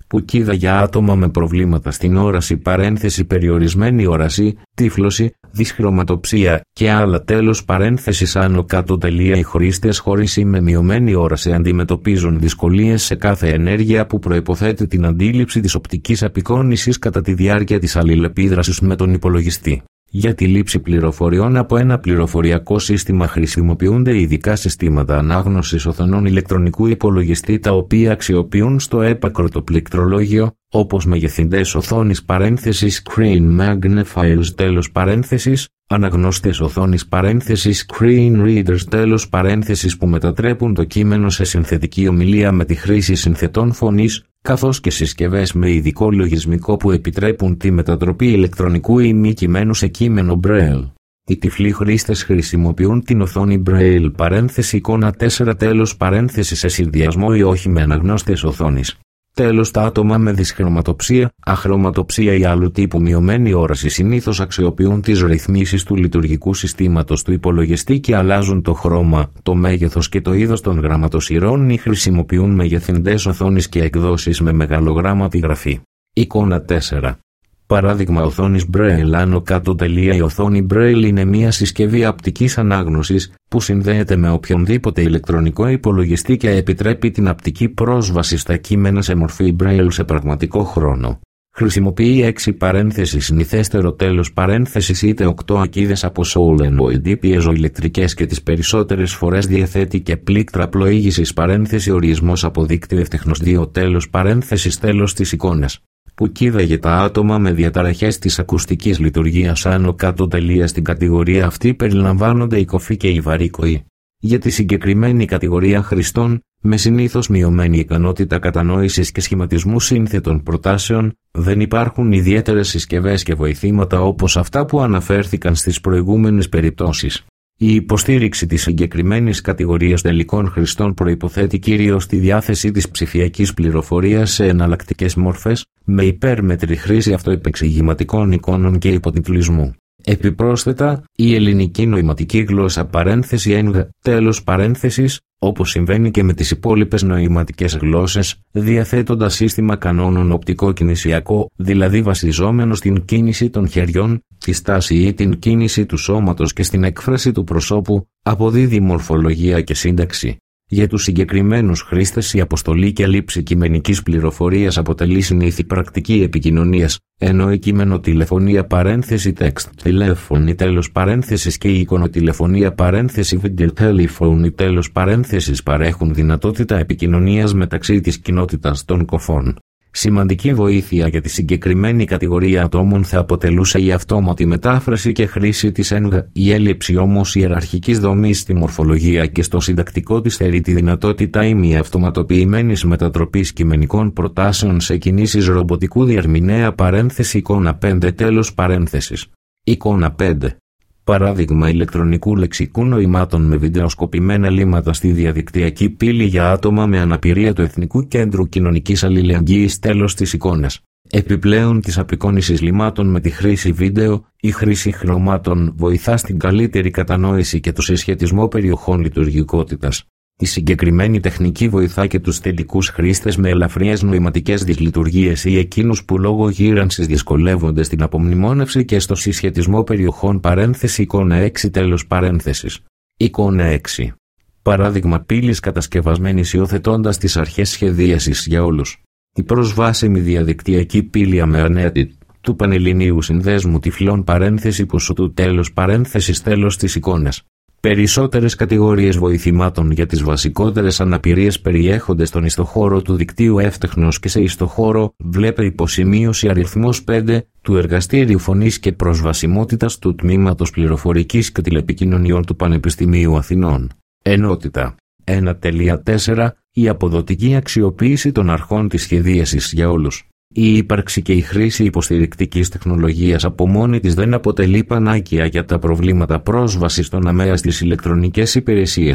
Πουκίδα για άτομα με προβλήματα στην όραση παρένθεση περιορισμένη όραση, τύφλωση, δυσχρωματοψία και άλλα τέλος παρένθεσης άνω κάτω τελεία. Οι χρήστες χωρίς ή με μειωμένη όραση αντιμετωπίζουν δυσκολίες σε κάθε ενέργεια που προϋποθέτει την αντίληψη της οπτικής απεικόνησης κατά τη διάρκεια της αλληλεπίδρασης με τον υπολογιστή. Για τη λήψη πληροφοριών από ένα πληροφοριακό σύστημα χρησιμοποιούνται ειδικά συστήματα ανάγνωσης οθονών ηλεκτρονικού υπολογιστή τα οποία αξιοποιούν στο έπακρο το πληκτρολόγιο, όπως μεγεθυντές οθόνης παρένθεσης screen magnifiers τέλος παρένθεσης, αναγνώστες οθόνης παρένθεσης screen readers τέλος παρένθεσης που μετατρέπουν το κείμενο σε συνθετική ομιλία με τη χρήση συνθετών φωνής, καθώς και συσκευές με ειδικό λογισμικό που επιτρέπουν τη μετατροπή ηλεκτρονικού ή μη κειμένου σε κείμενο Braille. Οι τυφλοί χρήστες χρησιμοποιούν την οθόνη Braille παρένθεση εικόνα τέσσερα τέλος παρένθεση σε συνδυασμό ή όχι με αναγνώστες οθόνης. Τέλος, τα άτομα με δυσχρωματοψία, αχρωματοψία ή άλλου τύπου μειωμένη όραση συνήθως αξιοποιούν τις ρυθμίσεις του λειτουργικού συστήματος του υπολογιστή και αλλάζουν το χρώμα, το μέγεθος και το είδος των γραμματοσυρών ή χρησιμοποιούν μεγεθυντές οθόνης και εκδόσεις με μεγαλογράμματη γραφή. Εικόνα τέσσερα. Παράδειγμα οθόνης Braille άνω κάτω τελεία. Η οθόνη Braille είναι μια συσκευή απτικής ανάγνωσης που συνδέεται με οποιονδήποτε ηλεκτρονικό υπολογιστή και επιτρέπει την απτική πρόσβαση στα κείμενα σε μορφή Braille σε πραγματικό χρόνο. Χρησιμοποιεί έξι παρένθεση συνηθέστερο τέλος παρένθεσης είτε οκτώ ακίδες από solenoid ή πιεζοηλεκτρικές και τις περισσότερες φορές διαθέτει και πλήκτρα πλοήγησης παρένθεση ορισμός από δίκτυο ευτεχνος δύο τέλος παρένθεσης τέλος της εικόνας. Πουκίδα για τα άτομα με διαταραχές της ακουστικής λειτουργίας άνω κάτω τελεία. Στην κατηγορία αυτή περιλαμβάνονται η κοφή και η βαρύκοη. Για τη συγκεκριμένη κατηγορία χρηστών, με συνήθως μειωμένη ικανότητα κατανόησης και σχηματισμού σύνθετων προτάσεων, δεν υπάρχουν ιδιαίτερες συσκευές και βοηθήματα όπως αυτά που αναφέρθηκαν στις προηγούμενες περιπτώσεις. Η υποστήριξη της συγκεκριμένης κατηγορίας τελικών χρηστών προϋποθέτει κυρίως τη διάθεση της ψηφιακής πληροφορίας σε εναλλακτικές μορφές, με υπέρμετρη χρήση αυτοεπεξηγηματικών εικόνων και υποτιτλισμού. Επιπρόσθετα, η ελληνική νοηματική γλώσσα παρένθεση ένγ, τέλος παρένθεσης, όπως συμβαίνει και με τις υπόλοιπες νοηματικές γλώσσες, διαθέτοντα σύστημα κανόνων οπτικό-κινησιακό, δηλαδή βασιζόμενο στην κίνηση των χεριών, τη στάση ή την κίνηση του σώματος και στην έκφραση του προσώπου, αποδίδει μορφολογία και σύνταξη. Για τους συγκεκριμένους χρήστες η αποστολή και λήψη κειμενικής πληροφορίας αποτελεί συνήθη πρακτική επικοινωνίας, ενώ η κειμενοτηλεφωνία παρένθεση text τηλέφωνη τέλος παρένθεσης και η εικονοτηλεφωνία παρένθεση video telephone τέλος παρένθεσης παρέχουν δυνατότητα επικοινωνίας μεταξύ της κοινότητας των κοφών. Σημαντική βοήθεια για τη συγκεκριμένη κατηγορία ατόμων θα αποτελούσε η αυτόματη μετάφραση και χρήση της ένγ. Η έλλειψη όμως ιεραρχικής δομής στη μορφολογία και στο συντακτικό της θερεί τη δυνατότητα ημιαυτοματοποιημένης μετατροπής κειμενικών προτάσεων σε κινήσεις ρομποτικού διερμηνέα παρένθεση εικόνα πέντε τέλος παρένθεσης. Εικόνα πέντε. Παράδειγμα ηλεκτρονικού λεξικού νοημάτων με βιντεοσκοπημένα ελλείμματα στη διαδικτυακή πύλη για άτομα με αναπηρία του Εθνικού Κέντρου Κοινωνικής Αλληλεγγύης τέλος της εικόνας. Επιπλέον της απεικόνησης λιμάτων με τη χρήση βίντεο, η χρήση χρωμάτων βοηθά στην καλύτερη κατανόηση και το συσχετισμό περιοχών λειτουργικότητας. Η συγκεκριμένη τεχνική βοηθά και τους τελικούς χρήστες με ελαφριές νοηματικές δυσλειτουργίες ή εκείνους που λόγω γύρανσης δυσκολεύονται στην απομνημόνευση και στο συσχετισμό περιοχών παρένθεση εικόνα έξι τέλος παρένθεσης. Εικόνα έξι. Παράδειγμα πύλης κατασκευασμένης υιοθετώντας τις αρχές σχεδίασης για όλους. Η προσβάσιμη διαδικτυακή πύλη αμεανέτη του Πανελληνίου Συνδέσμου Τυφλών παρένθεση ποσοτού τέλος παρένθεσης τέλος της εικόνας. Περισσότερες κατηγορίες βοηθημάτων για τις βασικότερες αναπηρίες περιέχονται στον ιστοχώρο του δικτύου εύτεχνος και σε ιστοχώρο βλέπε υποσημείωση αριθμός πέντε του Εργαστήριου Φωνής και Προσβασιμότητας του Τμήματος Πληροφορικής και Τηλεπικοινωνιών του Πανεπιστημίου Αθηνών. Ενότητα ένα τέσσερα. Η αποδοτική αξιοποίηση των αρχών της σχεδίασης για όλους. Η ύπαρξη και η χρήση υποστηρικτικής τεχνολογίας από μόνη της δεν αποτελεί πανάκια για τα προβλήματα πρόσβασης των ΑΜΕΑ στις ηλεκτρονικές υπηρεσίες.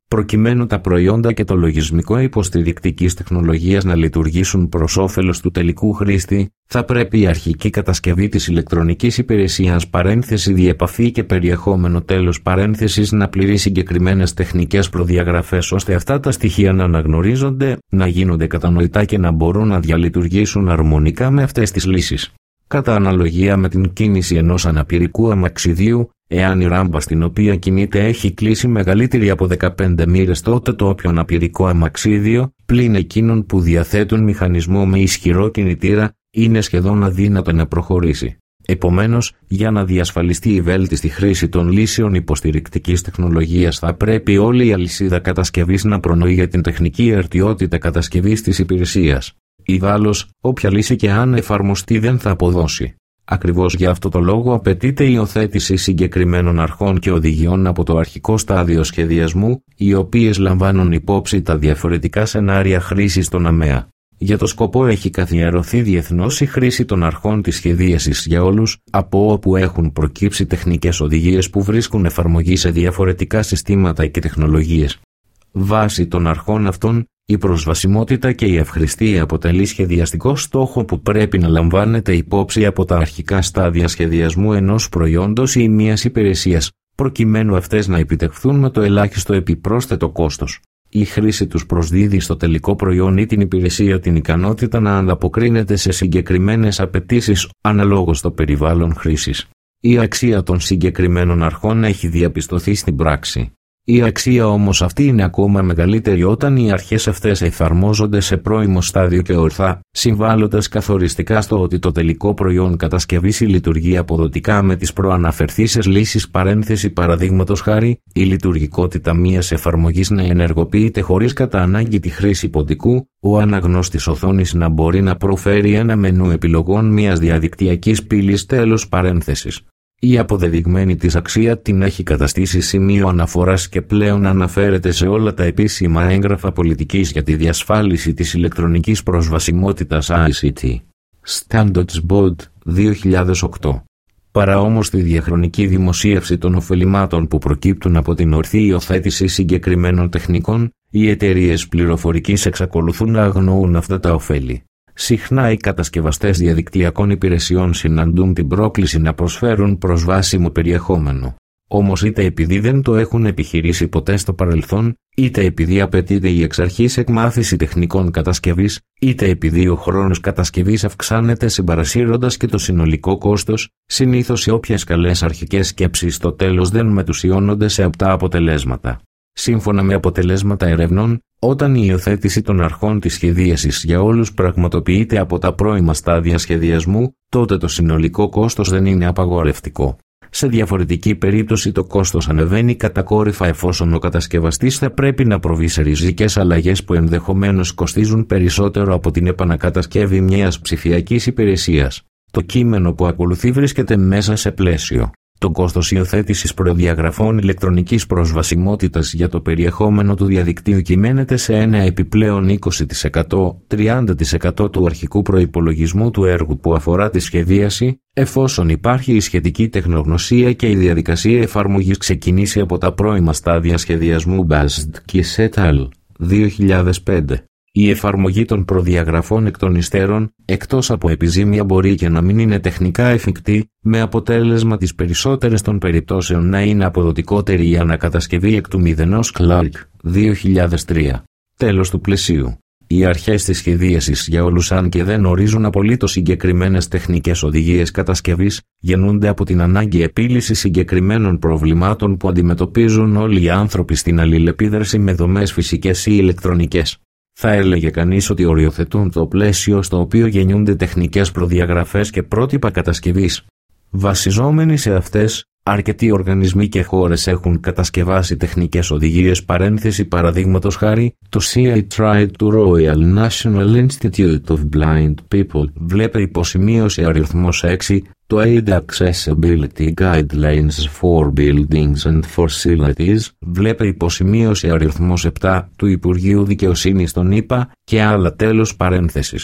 Προκειμένου τα προϊόντα και το λογισμικό υποστηρικτικής τεχνολογίας να λειτουργήσουν προς όφελος του τελικού χρήστη, θα πρέπει η αρχική κατασκευή της ηλεκτρονικής υπηρεσίας παρένθεση διεπαφή και περιεχόμενο τέλος παρένθεσης να πληρεί συγκεκριμένες τεχνικές προδιαγραφές ώστε αυτά τα στοιχεία να αναγνωρίζονται, να γίνονται κατανοητά και να μπορούν να διαλειτουργήσουν αρμονικά με αυτές τις λύσεις. Κατά αναλογία με την κίνηση ενός αναπηρικού αμαξιδίου, εάν η ράμπα στην οποία κινείται έχει κλείσει μεγαλύτερη από δεκαπέντε μοίρες, τότε το όποιο αναπηρικό αμαξίδιο, πλην εκείνων που διαθέτουν μηχανισμό με ισχυρό κινητήρα, είναι σχεδόν αδύνατο να προχωρήσει. Επομένως, για να διασφαλιστεί η βέλτιστη χρήση των λύσεων υποστηρικτικής τεχνολογίας, θα πρέπει όλη η αλυσίδα κατασκευής να προνοεί για την τεχνική αρτιότητα κατασκευής της υπηρεσίας. Ιδάλλως, όποια λύση και αν εφαρμοστεί δεν θα αποδώσει. Ακριβώς για αυτό το λόγο απαιτείται η υιοθέτηση συγκεκριμένων αρχών και οδηγιών από το αρχικό στάδιο σχεδιασμού, οι οποίες λαμβάνουν υπόψη τα διαφορετικά σενάρια χρήσης των ΑΜΕΑ. Για το σκοπό έχει καθιερωθεί διεθνώς η χρήση των αρχών της σχεδίασης για όλους, από όπου έχουν προκύψει τεχνικές οδηγίες που βρίσκουν εφαρμογή σε διαφορετικά συστήματα και τεχνολογίες. Βάσει των αρχών αυτών, η προσβασιμότητα και η ευχρηστία αποτελεί σχεδιαστικό στόχο που πρέπει να λαμβάνεται υπόψη από τα αρχικά στάδια σχεδιασμού ενός προϊόντος ή μιας υπηρεσίας, προκειμένου αυτές να επιτευχθούν με το ελάχιστο επιπρόσθετο κόστος. Η χρήση τους προσδίδει στο τελικό προϊόν ή την υπηρεσία την ικανότητα να ανταποκρίνεται σε συγκεκριμένες απαιτήσεις αναλόγως στο περιβάλλον χρήσης. Η αξία των συγκεκριμένων αρχών έχει διαπιστωθεί στην πράξη. Η αξία όμως αυτή είναι ακόμα μεγαλύτερη όταν οι αρχές αυτές εφαρμόζονται σε πρώιμο στάδιο και ορθά, συμβάλλοντας καθοριστικά στο ότι το τελικό προϊόν κατασκευής λειτουργεί αποδοτικά με τις προαναφερθήσεις λύσεις παρένθεση παραδείγματος χάρη, η λειτουργικότητα μιας εφαρμογής να ενεργοποιείται χωρίς κατά ανάγκη τη χρήση ποντικού, ο αναγνώστης οθόνης να μπορεί να προφέρει ένα μενού επιλογών μιας διαδικτυακής πύλης τέλος παρένθεσης. Η αποδεδειγμένη της αξία την έχει καταστήσει σημείο αναφοράς και πλέον αναφέρεται σε όλα τα επίσημα έγγραφα πολιτικής για τη διασφάλιση της ηλεκτρονικής προσβασιμότητας άι σι τι. Standards Board, δύο χιλιάδες οκτώ. Παρά όμως τη διαχρονική δημοσίευση των ωφελημάτων που προκύπτουν από την ορθή υιοθέτηση συγκεκριμένων τεχνικών, οι εταιρείες πληροφορικής εξακολουθούν να αγνοούν αυτά τα ωφέλη. Συχνά οι κατασκευαστές διαδικτυακών υπηρεσιών συναντούν την πρόκληση να προσφέρουν προσβάσιμο περιεχόμενο. Όμως είτε επειδή δεν το έχουν επιχειρήσει ποτέ στο παρελθόν, είτε επειδή απαιτείται η εξ αρχής εκμάθηση τεχνικών κατασκευής, είτε επειδή ο χρόνος κατασκευής αυξάνεται συμπαρασύροντας και το συνολικό κόστος, συνήθως οι όποιες καλές αρχικές σκέψεις στο τέλος δεν μετουσιώνονται σε απτά αποτελέσματα. Σύμφωνα με αποτελέσματα ερευνών, όταν η υιοθέτηση των αρχών της σχεδίασης για όλους πραγματοποιείται από τα πρώιμα στάδια σχεδιασμού, τότε το συνολικό κόστος δεν είναι απαγορευτικό. Σε διαφορετική περίπτωση το κόστος ανεβαίνει κατακόρυφα εφόσον ο κατασκευαστής θα πρέπει να προβεί σε ριζικές αλλαγές που ενδεχομένως κοστίζουν περισσότερο από την επανακατασκευή μιας ψηφιακής υπηρεσίας. Το κείμενο που ακολουθεί βρίσκεται μέσα σε πλαίσιο. Το κόστος υιοθέτησης προδιαγραφών ηλεκτρονικής προσβασιμότητας για το περιεχόμενο του διαδικτύου κυμαίνεται σε ένα επιπλέον είκοσι τοις εκατό με τριάντα τοις εκατό του αρχικού προϋπολογισμού του έργου που αφορά τη σχεδίαση, εφόσον υπάρχει η σχετική τεχνογνωσία και η διαδικασία εφαρμογής ξεκινήσει από τα πρώιμα στάδια σχεδιασμού Based και et al. δύο χιλιάδες πέντε. Η εφαρμογή των προδιαγραφών εκ των υστέρων, εκτός από επιζήμια μπορεί και να μην είναι τεχνικά εφικτή, με αποτέλεσμα τις περισσότερες των περιπτώσεων να είναι αποδοτικότερη η ανακατασκευή εκ του μηδενός. Clark, δύο χιλιάδες τρία. Τέλος του πλαισίου. Οι αρχές της σχεδίασης για όλους, αν και δεν ορίζουν απολύτως συγκεκριμένες τεχνικές οδηγίες κατασκευής, γεννούνται από την ανάγκη επίλυσης συγκεκριμένων προβλημάτων που αντιμετωπίζουν όλοι οι άνθρωποι στην αλληλεπίδραση με δομές φυσικές ή ηλεκτρονικές. Θα έλεγε κανείς ότι οριοθετούν το πλαίσιο στο οποίο γεννιούνται τεχνικές προδιαγραφές και πρότυπα κατασκευής. Βασιζόμενοι σε αυτές, αρκετοί οργανισμοί και χώρες έχουν κατασκευάσει τεχνικές οδηγίες παρένθεση παραδείγματος χάρη, το σι άι Tried του Royal National Institute of Blind People, βλέπε υποσημείωση αριθμός έξι, το έι ντι Accessibility Guidelines for Buildings and Facilities, βλέπε υποσημείωση αριθμός επτά του Υπουργείου Δικαιοσύνης των ΗΠΑ και άλλα τέλος παρένθεσης.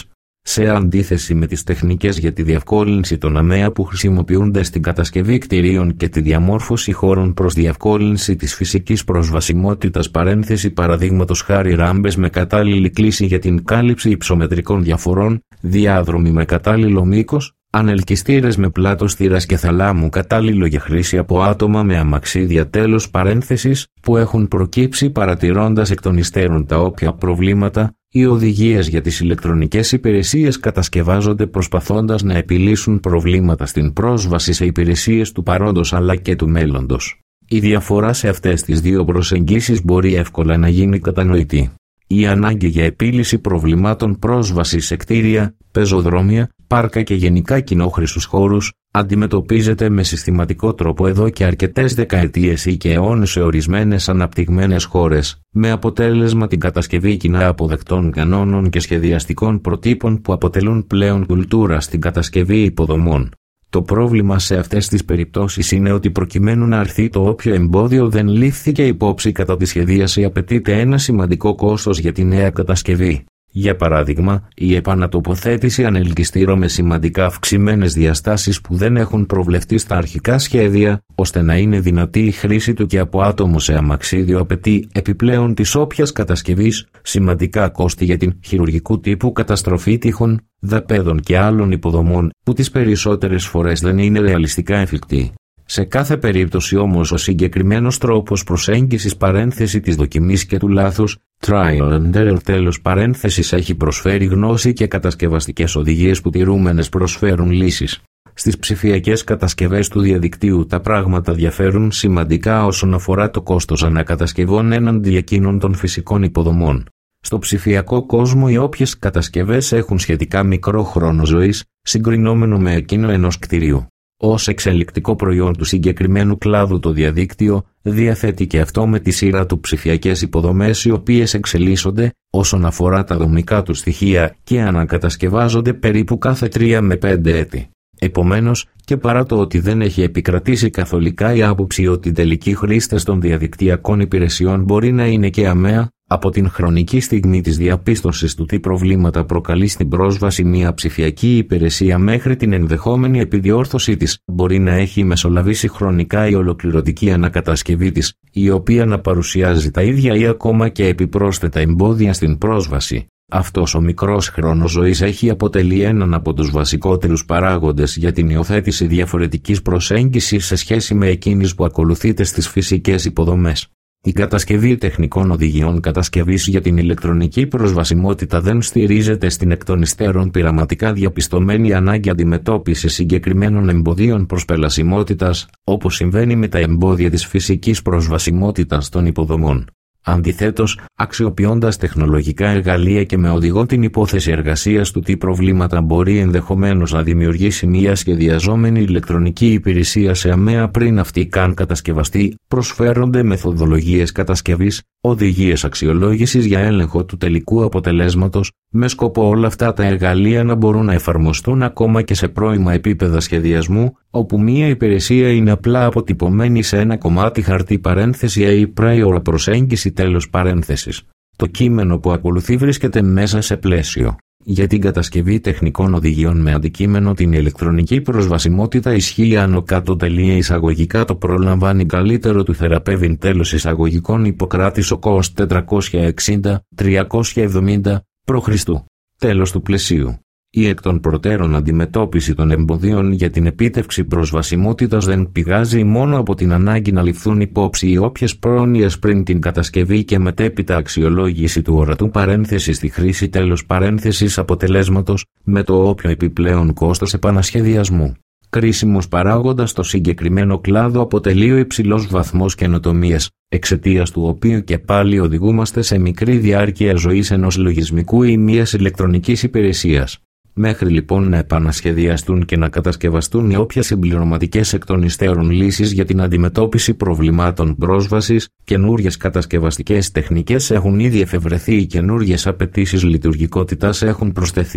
σε αντίθεση με τις τεχνικές για τη διευκόλυνση των ΑΜΕΑ που χρησιμοποιούνται στην κατασκευή κτηρίων και τη διαμόρφωση χώρων προς διευκόλυνση της φυσικής προσβασιμότητας παρένθεση παραδείγματος χάρη ράμπες με κατάλληλη κλίση για την κάλυψη υψομετρικών διαφορών, διάδρομοι με κατάλληλο μήκος, ανελκυστήρες με πλάτος θύρας και θαλάμου κατάλληλο για χρήση από άτομα με αμαξίδια τέλος παρένθεσης που έχουν προκύψει παρατηρώντας εκ των υστέρων τα όποια προβλήματα. Οι οδηγίες για τις ηλεκτρονικές υπηρεσίες κατασκευάζονται προσπαθώντας να επιλύσουν προβλήματα στην πρόσβαση σε υπηρεσίες του παρόντος αλλά και του μέλλοντος. Η διαφορά σε αυτές τις δύο προσεγγίσεις μπορεί εύκολα να γίνει κατανοητή. Η ανάγκη για επίλυση προβλημάτων πρόσβασης σε κτίρια, πεζοδρόμια, πάρκα και γενικά κοινόχρηστους χώρους αντιμετωπίζεται με συστηματικό τρόπο εδώ και αρκετές δεκαετίες ή και αιώνες σε ορισμένες αναπτυγμένες χώρες, με αποτέλεσμα την κατασκευή κοινά αποδεκτών κανόνων και σχεδιαστικών προτύπων που αποτελούν πλέον κουλτούρα στην κατασκευή υποδομών. Το πρόβλημα σε αυτές τις περιπτώσεις είναι ότι προκειμένου να αρθεί το όποιο εμπόδιο δεν λήφθηκε υπόψη κατά τη σχεδίαση απαιτείται ένα σημαντικό κόστος για τη νέα κατασκευή. Για παράδειγμα, η επανατοποθέτηση ανελκυστήρων με σημαντικά αυξημένες διαστάσεις που δεν έχουν προβλεφτεί στα αρχικά σχέδια, ώστε να είναι δυνατή η χρήση του και από άτομο σε αμαξίδιο απαιτεί επιπλέον της όποιας κατασκευής, σημαντικά κόστη για την χειρουργικού τύπου καταστροφή τείχων, δαπέδων και άλλων υποδομών, που τις περισσότερες φορές δεν είναι ρεαλιστικά εφικτή. Σε κάθε περίπτωση όμως ο συγκεκριμένος τρόπος προσέγγισης παρένθεση της δοκιμής και του λάθους, trial and error τέλος παρένθεσης έχει προσφέρει γνώση και κατασκευαστικές οδηγίες που τηρούμενες προσφέρουν λύσεις. Στις ψηφιακές κατασκευές του διαδικτύου τα πράγματα διαφέρουν σημαντικά όσον αφορά το κόστος ανακατασκευών έναντι εκείνων των φυσικών υποδομών. Στο ψηφιακό κόσμο οι όποιες κατασκευές έχουν σχετικά μικρό χρόνο ζωής, συγκρινόμενο με εκείνο ενός κτηρίου. Ως εξελικτικό προϊόν του συγκεκριμένου κλάδου το διαδίκτυο, διαθέτει και αυτό με τη σειρά του ψηφιακές υποδομές οι οποίες εξελίσσονται όσον αφορά τα δομικά του στοιχεία και ανακατασκευάζονται περίπου κάθε τρία με πέντε έτη. Επομένως, και παρά το ότι δεν έχει επικρατήσει καθολικά η άποψη ότι οι τελικοί χρήστες των διαδικτυακών υπηρεσιών μπορεί να είναι και ΑΜΕΑ, από την χρονική στιγμή της διαπίστωσης του τι προβλήματα προκαλεί στην πρόσβαση μια ψηφιακή υπηρεσία μέχρι την ενδεχόμενη επιδιόρθωσή της, μπορεί να έχει μεσολαβήσει χρονικά η ολοκληρωτική ανακατασκευή της, η οποία να παρουσιάζει τα ίδια ή ακόμα και επιπρόσθετα εμπόδια στην πρόσβαση. Αυτός ο μικρός χρόνος ζωής έχει αποτελεί έναν από τους βασικότερους παράγοντες για την υιοθέτηση διαφορετικής προσέγγισης σε σχέση με εκείνης που ακολουθείται στις φυσικές υποδομές. Η κατασκευή τεχνικών οδηγιών κατασκευής για την ηλεκτρονική προσβασιμότητα δεν στηρίζεται στην εκ των υστέρων πειραματικά διαπιστωμένη ανάγκη αντιμετώπισης συγκεκριμένων εμποδίων προσπελασιμότητας, όπως συμβαίνει με τα εμπόδια της φυσικής προσβασιμότητας των υποδομών. Αντιθέτως, αξιοποιώντας τεχνολογικά εργαλεία και με οδηγό την υπόθεση εργασίας του τι προβλήματα μπορεί ενδεχομένως να δημιουργήσει μια σχεδιαζόμενη ηλεκτρονική υπηρεσία σε ΑΜΕΑ πριν αυτή καν κατασκευαστεί, προσφέρονται μεθοδολογίες κατασκευής, οδηγίες αξιολόγησης για έλεγχο του τελικού αποτελέσματος, με σκοπό όλα αυτά τα εργαλεία να μπορούν να εφαρμοστούν ακόμα και σε πρώιμα επίπεδα σχεδιασμού, όπου μία υπηρεσία είναι απλά αποτυπωμένη σε ένα κομμάτι χαρτί παρένθεση ή prior προσέγγιση τέλος παρένθεσης. Το κείμενο που ακολουθεί βρίσκεται μέσα σε πλαίσιο. Για την κατασκευή τεχνικών οδηγιών με αντικείμενο την ηλεκτρονική προσβασιμότητα ισχύει άνω κάτω τελεία εισαγωγικά το προλαμβάνει καλύτερο του θεραπεύειν τέλος εισαγωγικών Ιπποκράτης ο Κος τετρακόσια εξήντα τριακόσια εβδομήντα π.Χ. Τέλος του πλαισίου. Η εκ των προτέρων αντιμετώπιση των εμποδίων για την επίτευξη προσβασιμότητας δεν πηγάζει μόνο από την ανάγκη να ληφθούν υπόψη οι όποιες πρόνοιες πριν την κατασκευή και μετέπειτα αξιολόγηση του ορατού παρένθεσης στη χρήση τέλος παρένθεσης αποτελέσματος, με το όποιο επιπλέον κόστος επανασχεδιασμού. Κρίσιμος παράγοντας στο συγκεκριμένο κλάδο αποτελεί ο υψηλός βαθμός καινοτομίας, εξαιτίας του οποίου και πάλι οδηγούμαστε σε μικρή διάρκεια ζωής ενός λογισμικού ή μιας ηλεκτρονικής υπηρεσίας. Μέχρι λοιπόν να επανασχεδιαστούν και να κατασκευαστούν οι όποιες συμπληρωματικές εκ των υστέρων λύσεις για την αντιμετώπιση προβλημάτων πρόσβασης, καινούριες κατασκευαστικές τεχνικές έχουν ήδη εφευρεθεί, οι καινούριες απαιτήσεις λειτουργικότητας έχουν προσθεθεί.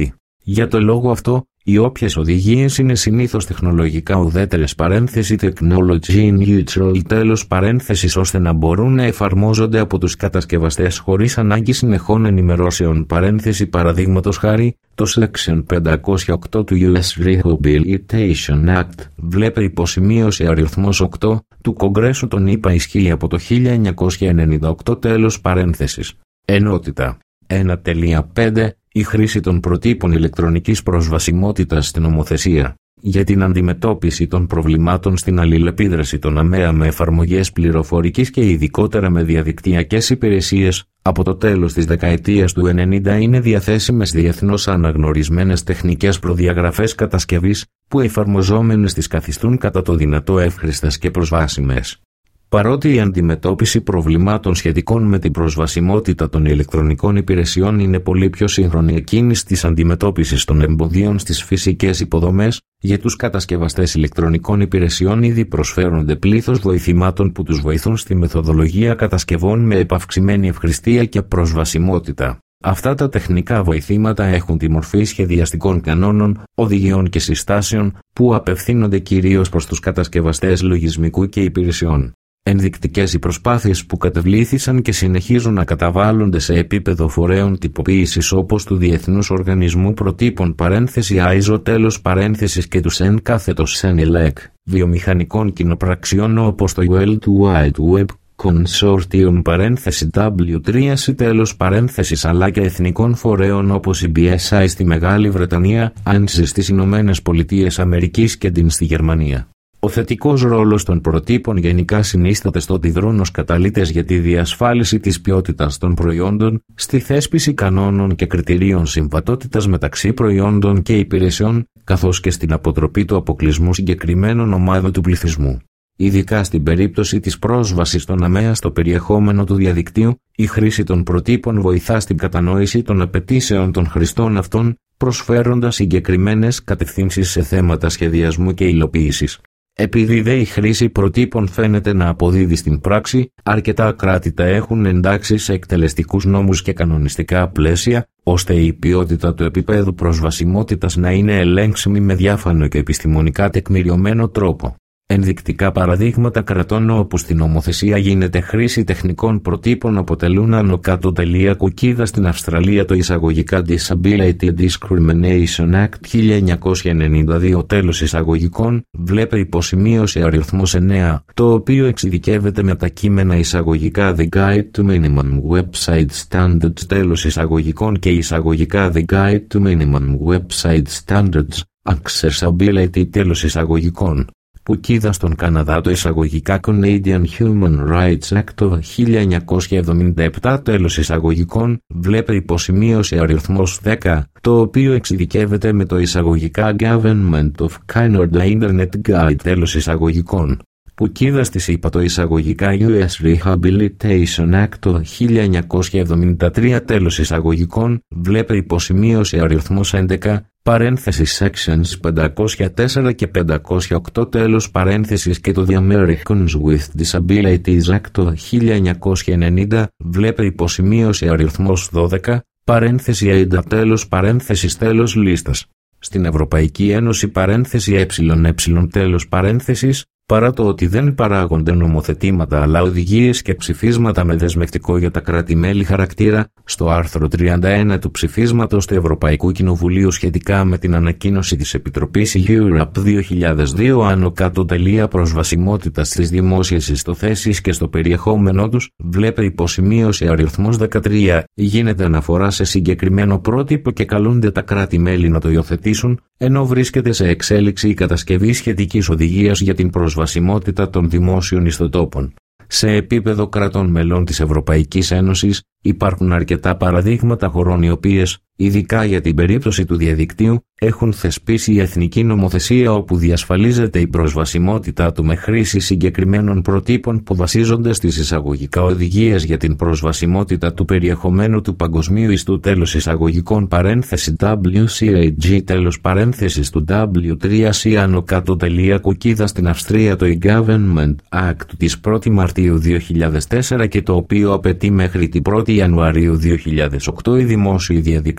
Για το λόγο αυτό, οι όποιες οδηγίες είναι συνήθως τεχνολογικά ουδέτερες παρένθεση technology neutral τέλος παρένθεσης ώστε να μπορούν να εφαρμόζονται από τους κατασκευαστές χωρίς ανάγκη συνεχών ενημερώσεων παρένθεση παραδείγματος χάρη, το Section πεντακόσια οκτώ του γιου ες Rehabilitation Act, βλέπε υποσημείωση αριθμός οκτώ, του Κογκρέσου των ΗΠΑ ισχύει από το χίλια εννιακόσια ενενήντα οκτώ τέλος παρένθεσης. Ενότητα ένα κόμμα πέντε Η χρήση των προτύπων ηλεκτρονικής προσβασιμότητας στην νομοθεσία για την αντιμετώπιση των προβλημάτων στην αλληλεπίδραση των ΑΜΕΑ με εφαρμογές πληροφορικής και ειδικότερα με διαδικτυακές υπηρεσίες, από το τέλος της δεκαετίας του ενενήντα είναι διαθέσιμες διεθνώς αναγνωρισμένες τεχνικές προδιαγραφές κατασκευής που εφαρμοζόμενες τις καθιστούν κατά το δυνατό εύχριστες και προσβάσιμες. Παρότι η αντιμετώπιση προβλημάτων σχετικών με την προσβασιμότητα των ηλεκτρονικών υπηρεσιών είναι πολύ πιο σύγχρονη εκείνης της αντιμετώπισης των εμποδίων στις φυσικές υποδομές, για τους κατασκευαστές ηλεκτρονικών υπηρεσιών ήδη προσφέρονται πλήθος βοηθημάτων που τους βοηθούν στη μεθοδολογία κατασκευών με επαυξημένη ευχρηστία και προσβασιμότητα. Αυτά τα τεχνικά βοηθήματα έχουν τη μορφή σχεδιαστικών κανόνων, οδηγιών και συστάσεων που απευθύνονται κυρίως προς τους κατασκευαστές λογισμικού και υπηρεσιών. Ενδεικτικές οι προσπάθειες που κατεβλήθησαν και συνεχίζουν να καταβάλλονται σε επίπεδο φορέων τυποποίησης όπως του Διεθνούς Οργανισμού Προτύπων παρένθεση άι ες ο τέλος παρένθεσης και του ΣΕΝ κάθετος ΣΕΝΙΛΕΚ, βιομηχανικών κοινοπραξιών όπως το World Wide Web Consortium παρένθεση ντάμπλιου θρι σι τέλος παρένθεσης αλλά και εθνικών φορέων όπως η μπι ες άι στη Μεγάλη Βρετανία, άνσι στις Ηνωμένες Πολιτείες Αμερικής και την στη Γερμανία. Ο θετικός ρόλος των προτύπων γενικά συνίσταται στο ότι δρούν ως καταλύτες για τη διασφάλιση της ποιότητας των προϊόντων, στη θέσπιση κανόνων και κριτηρίων συμβατότητας μεταξύ προϊόντων και υπηρεσιών, καθώς και στην αποτροπή του αποκλεισμού συγκεκριμένων ομάδων του πληθυσμού. Ειδικά στην περίπτωση της πρόσβασης των ΑΜΕΑ στο περιεχόμενο του διαδικτύου, η χρήση των προτύπων βοηθά στην κατανόηση των απαιτήσεων των χρηστών αυτών, προσφέροντας συγκεκριμένες κατευθύνσεις σε θέματα σχεδιασμού και υλοποίησης. Επειδή δε η χρήση προτύπων φαίνεται να αποδίδει στην πράξη, αρκετά κράτη τα έχουν εντάξει σε εκτελεστικούς νόμους και κανονιστικά πλαίσια, ώστε η ποιότητα του επίπεδου προσβασιμότητας να είναι ελέγξιμη με διάφανο και επιστημονικά τεκμηριωμένο τρόπο. Ενδεικτικά παραδείγματα κρατών όπου στην νομοθεσία γίνεται χρήση τεχνικών προτύπων αποτελούν άνω κάτω τελεία κουκίδα στην Αυστραλία το εισαγωγικά Disability Discrimination Act χίλια εννιακόσια ενενήντα δύο τέλος εισαγωγικών, βλέπε υποσημείωση αριθμός εννέα, το οποίο εξειδικεύεται με τα κείμενα εισαγωγικά The Guide to Minimum Website Standards τέλος εισαγωγικών και εισαγωγικά The Guide to Minimum Website Standards, Accessibility τέλος εισαγωγικών. Που κοίδα στον Καναδά το εισαγωγικά Canadian Human Rights Act το χίλια εννιακόσια εβδομήντα επτά τέλος εισαγωγικών, βλέπε υποσημείωση αριθμός δέκα, το οποίο εξειδικεύεται με το εισαγωγικά Government of Canada Internet Guide τέλος εισαγωγικών. Που κοίδα στη ΣΥΠΑ το εισαγωγικά γιου ες Rehabilitation Act το χίλια εννιακόσια εβδομήντα τρία τέλος εισαγωγικών, βλέπε υποσημείωση αριθμός έντεκα, παρένθεσης sections πεντακόσια τέσσερα και πεντακόσια οκτώ τέλος παρένθεσης και το The Americans with Disabilities Act το χίλια εννιακόσια ενενήντα, βλέπε υποσημείωση αριθμός δώδεκα, παρένθεση ΕΙΝΤΑ τέλος παρένθεσης τέλος λίστας. Στην Ευρωπαϊκή Ένωση παρένθεση ΕΕ τέλος παρένθεσης, παρά το ότι δεν παράγονται νομοθετήματα αλλά οδηγίες και ψηφίσματα με δεσμευτικό για τα κράτη-μέλη χαρακτήρα, στο άρθρο τριάντα ένα του ψηφίσματος του Ευρωπαϊκού Κοινοβουλίου σχετικά με την ανακοίνωση της Επιτροπής Europe δύο χιλιάδες δύο άνω κάτω τελεία προσβασιμότητα στις δημόσιες ιστοθέσεις και στο περιεχόμενό τους, βλέπε υποσημείωση αριθμός δεκατρία, γίνεται αναφορά σε συγκεκριμένο πρότυπο και καλούνται τα κράτη-μέλη να το υιοθετήσουν, ενώ βρίσκεται σε εξέλιξη η κατασκευή σχετικής οδηγίας για την προσβασιμότητα των δημόσιων ιστοτόπων. Σε επίπεδο κρατών μελών της Ευρωπαϊκής Ένωσης, υπάρχουν αρκετά παραδείγματα χωρών οι οποίες, ειδικά για την περίπτωση του διαδικτύου, έχουν θεσπίσει η εθνική νομοθεσία όπου διασφαλίζεται η προσβασιμότητά του με χρήση συγκεκριμένων προτύπων που βασίζονται στις εισαγωγικά οδηγίες για την προσβασιμότητα του περιεχομένου του παγκοσμίου ιστού τέλος εισαγωγικών παρένθεση ντάμπλιου σι έι τζι τέλος παρένθεσης του ντάμπλιου θρι σι άνω κάτω τελεία κουκίδα στην Αυστρία το E-Government Act της πρώτη Μαρτίου δύο χιλιάδες τέσσερα και το οποίο απαιτεί μέχρι την πρώτη Ιανουαρίου δύο χιλιάδες οκτώ οι δημόσιοι διαδικτύοι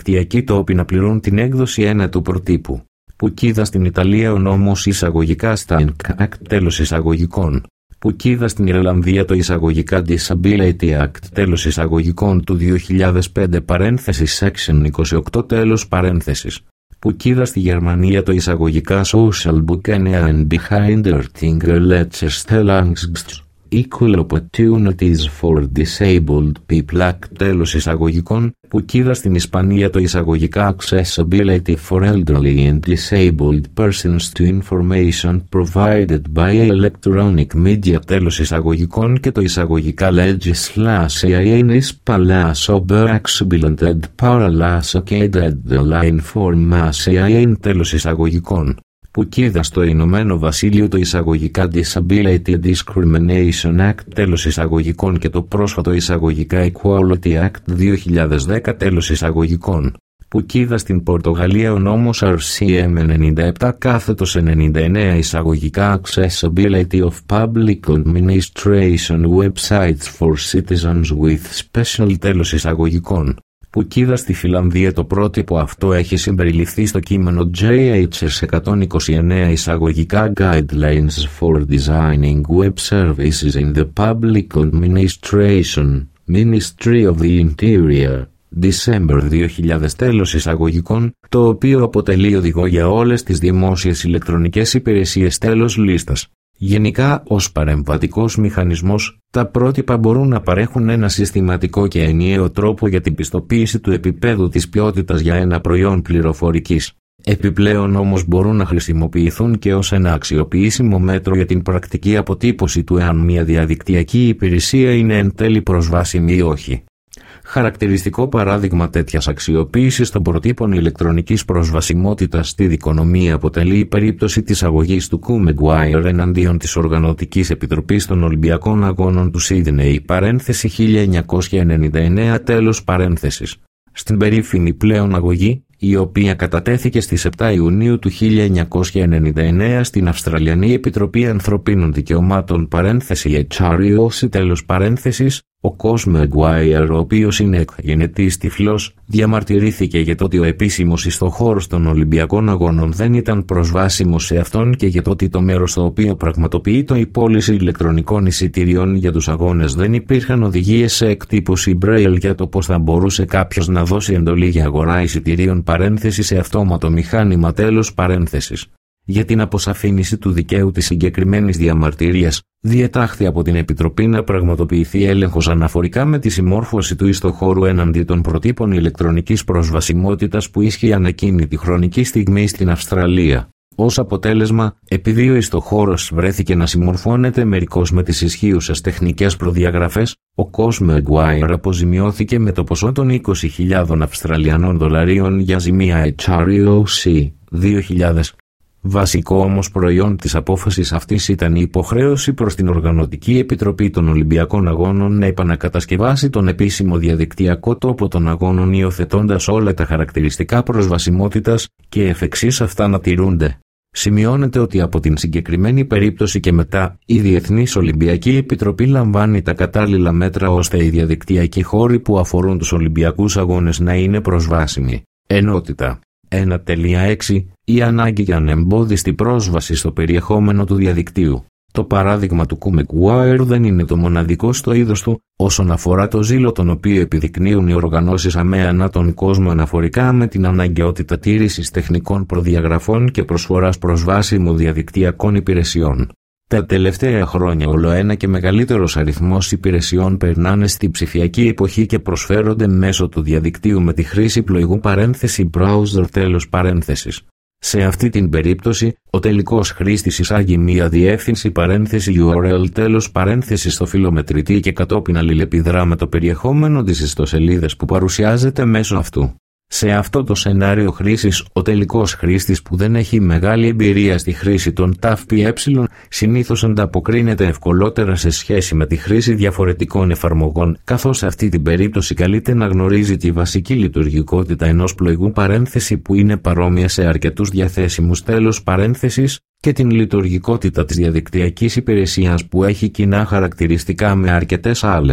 διαδικτυακοί τόποι να πληρούν την έκδοση ένα του προτύπου. Που κοίδα στην Ιταλία ο νόμος εισαγωγικά στα Act τέλος εισαγωγικών. Που κοίδα στην Ιρλανδία το εισαγωγικά Disability Act τέλος εισαγωγικών του δύο χιλιάδες πέντε παρένθεσης Section είκοσι οκτώ τέλος παρένθεσης. Που κοίδα στη Γερμανία το εισαγωγικά Social Book and Behind Artinger Letzerstellungsgst Equal Opportunities for Disabled People Act τέλος εισαγωγικών. Που κοίδα στην Ισπανία το εισαγωγικά Accessibility for Elderly and Disabled Persons to Information Provided by Electronic Media τέλος εισαγωγικών και το εισαγωγικά Legislation is Palazzo Accessibility Palazzo Cadet the Line Formation τέλος εισαγωγικών. Που κοίδα στο Ηνωμένο Βασίλειο το εισαγωγικά Disability Discrimination Act τέλος εισαγωγικών και το πρόσφατο εισαγωγικά Equality Act δύο χιλιάδες δέκα τέλος εισαγωγικών. Που κοίδα στην Πορτογαλία ο νόμος αρ σι εμ ενενήντα επτά κάθετος ενενήντα εννέα εισαγωγικά Accessibility of Public Administration Websites for Citizens with Special τέλος εισαγωγικών. Που κοίδα στη Φιλανδία το πρότυπο αυτό έχει συμπεριληφθεί στο κείμενο τζέι έιτς ες εκατόν είκοσι εννέα εισαγωγικά Guidelines for Designing Web Services in the Public Administration, Ministry of the Interior, December δύο χιλιάδες τέλος εισαγωγικών, το οποίο αποτελεί οδηγό για όλες τις δημόσιες ηλεκτρονικές υπηρεσίες τέλος λίστας. Γενικά, ως παρεμβατικός μηχανισμός, τα πρότυπα μπορούν να παρέχουν ένα συστηματικό και ενιαίο τρόπο για την πιστοποίηση του επίπεδου της ποιότητας για ένα προϊόν πληροφορικής. Επιπλέον όμως μπορούν να χρησιμοποιηθούν και ως ένα αξιοποιήσιμο μέτρο για την πρακτική αποτύπωση του εάν μια διαδικτυακή υπηρεσία είναι εν τέλει προσβάσιμη ή όχι. Χαρακτηριστικό παράδειγμα τέτοιας αξιοποίησης των προτύπων ηλεκτρονικής προσβασιμότητας στη δικονομία αποτελεί η περίπτωση της αγωγής του Κου Μαγκουάιρ εναντίον της Οργανωτικής Επιτροπής των Ολυμπιακών Αγώνων του Σίδνεϊ παρένθεση χίλια εννιακόσια ενενήντα εννέα τέλος παρένθεσης. Στην περίφημη πλέον αγωγή, η οποία κατατέθηκε στις επτά Ιουνίου του χίλια εννιακόσια ενενήντα εννέα στην Αυστραλιανή Επιτροπή Ανθρωπίνων Δικαιωμάτων παρένθεση έιτς αρ ο σι τέλος παρένθεσης, ο Κος Μαγκουάιρ, ο οποίος είναι γενετής τυφλός, διαμαρτυρήθηκε για το ότι ο επίσημος ιστοχώρος των Ολυμπιακών Αγώνων δεν ήταν προσβάσιμος σε αυτόν και για το ότι το μέρος στο οποίο πραγματοποιείται η πώληση ηλεκτρονικών εισιτηρίων για τους αγώνες δεν υπήρχαν οδηγίες σε εκτύπωση Braille για το πώς θα μπορούσε κάποιος να δώσει εντολή για αγορά εισιτηρίων παρένθεση σε αυτόματο μηχάνημα τέλος παρένθεσης. Για την αποσαφήνιση του δικαίου της συγκεκριμένης διαμαρτυρίας, διετάχθη από την Επιτροπή να πραγματοποιηθεί έλεγχος αναφορικά με τη συμμόρφωση του ιστοχώρου έναντι των προτύπων ηλεκτρονικής προσβασιμότητας που ίσχυαν εκείνη τη χρονική στιγμή στην Αυστραλία. Ως αποτέλεσμα, επειδή ο ιστοχώρος βρέθηκε να συμμορφώνεται μερικώς με τις ισχύουσες τεχνικές προδιαγραφές, ο Κος Μαγκουάιρ αποζημιώθηκε με το ποσό των είκοσι χιλιάδων Αυστραλιανών δολαρίων για ζημία έιτς αρ ο σι δύο χιλιάδες. Βασικό όμως προϊόν της απόφασης αυτής ήταν η υποχρέωση προς την Οργανωτική Επιτροπή των Ολυμπιακών Αγώνων να επανακατασκευάσει τον επίσημο διαδικτυακό τόπο των αγώνων υιοθετώντας όλα τα χαρακτηριστικά προσβασιμότητας και εφ' εξής αυτά να τηρούνται. Σημειώνεται ότι από την συγκεκριμένη περίπτωση και μετά, η Διεθνής Ολυμπιακή Επιτροπή λαμβάνει τα κατάλληλα μέτρα ώστε οι διαδικτυακοί χώροι που αφορούν τους Ολυμπιακούς Αγώνες να είναι προσβάσιμοι. Ενότητα ένα κόμμα έξι Η ανάγκη για ανεμπόδιστη πρόσβαση στο περιεχόμενο του διαδικτύου. Το παράδειγμα του Κου Μαγκουάιρ δεν είναι το μοναδικό στο είδος του, όσον αφορά το ζήλο τον οποίο επιδεικνύουν οι οργανώσεις ΑΜΕ ανά τον κόσμο αναφορικά με την αναγκαιότητα τήρησης τεχνικών προδιαγραφών και προσφοράς προσβάσιμων διαδικτυακών υπηρεσιών. Τα τελευταία χρόνια ολοένα και μεγαλύτερος αριθμός υπηρεσιών περνάνε στη ψηφιακή εποχή και προσφέρονται μέσω του διαδικτύου με τη χρήση πλοηγού παρένθεση browser τέλος παρένθεσης. Σε αυτή την περίπτωση, ο τελικός χρήστης εισάγει μία διεύθυνση παρένθεση γιου αρ ελ τέλος παρένθεση στο φιλομετρητή και κατόπιν αλληλεπιδρά με το περιεχόμενο της ιστοσελίδας που παρουσιάζεται μέσω αυτού. Σε αυτό το σενάριο χρήσης, ο τελικός χρήστης που δεν έχει μεγάλη εμπειρία στη χρήση των ΤΑΦ-ΠΕ συνήθως ανταποκρίνεται ευκολότερα σε σχέση με τη χρήση διαφορετικών εφαρμογών, καθώς σε αυτή την περίπτωση καλείται να γνωρίζει τη βασική λειτουργικότητα ενός πλοηγού παρένθεση που είναι παρόμοια σε αρκετούς διαθέσιμους τέλος παρένθεσης και την λειτουργικότητα της διαδικτυακής υπηρεσίας που έχει κοινά χαρακτηριστικά με αρκετές άλλες.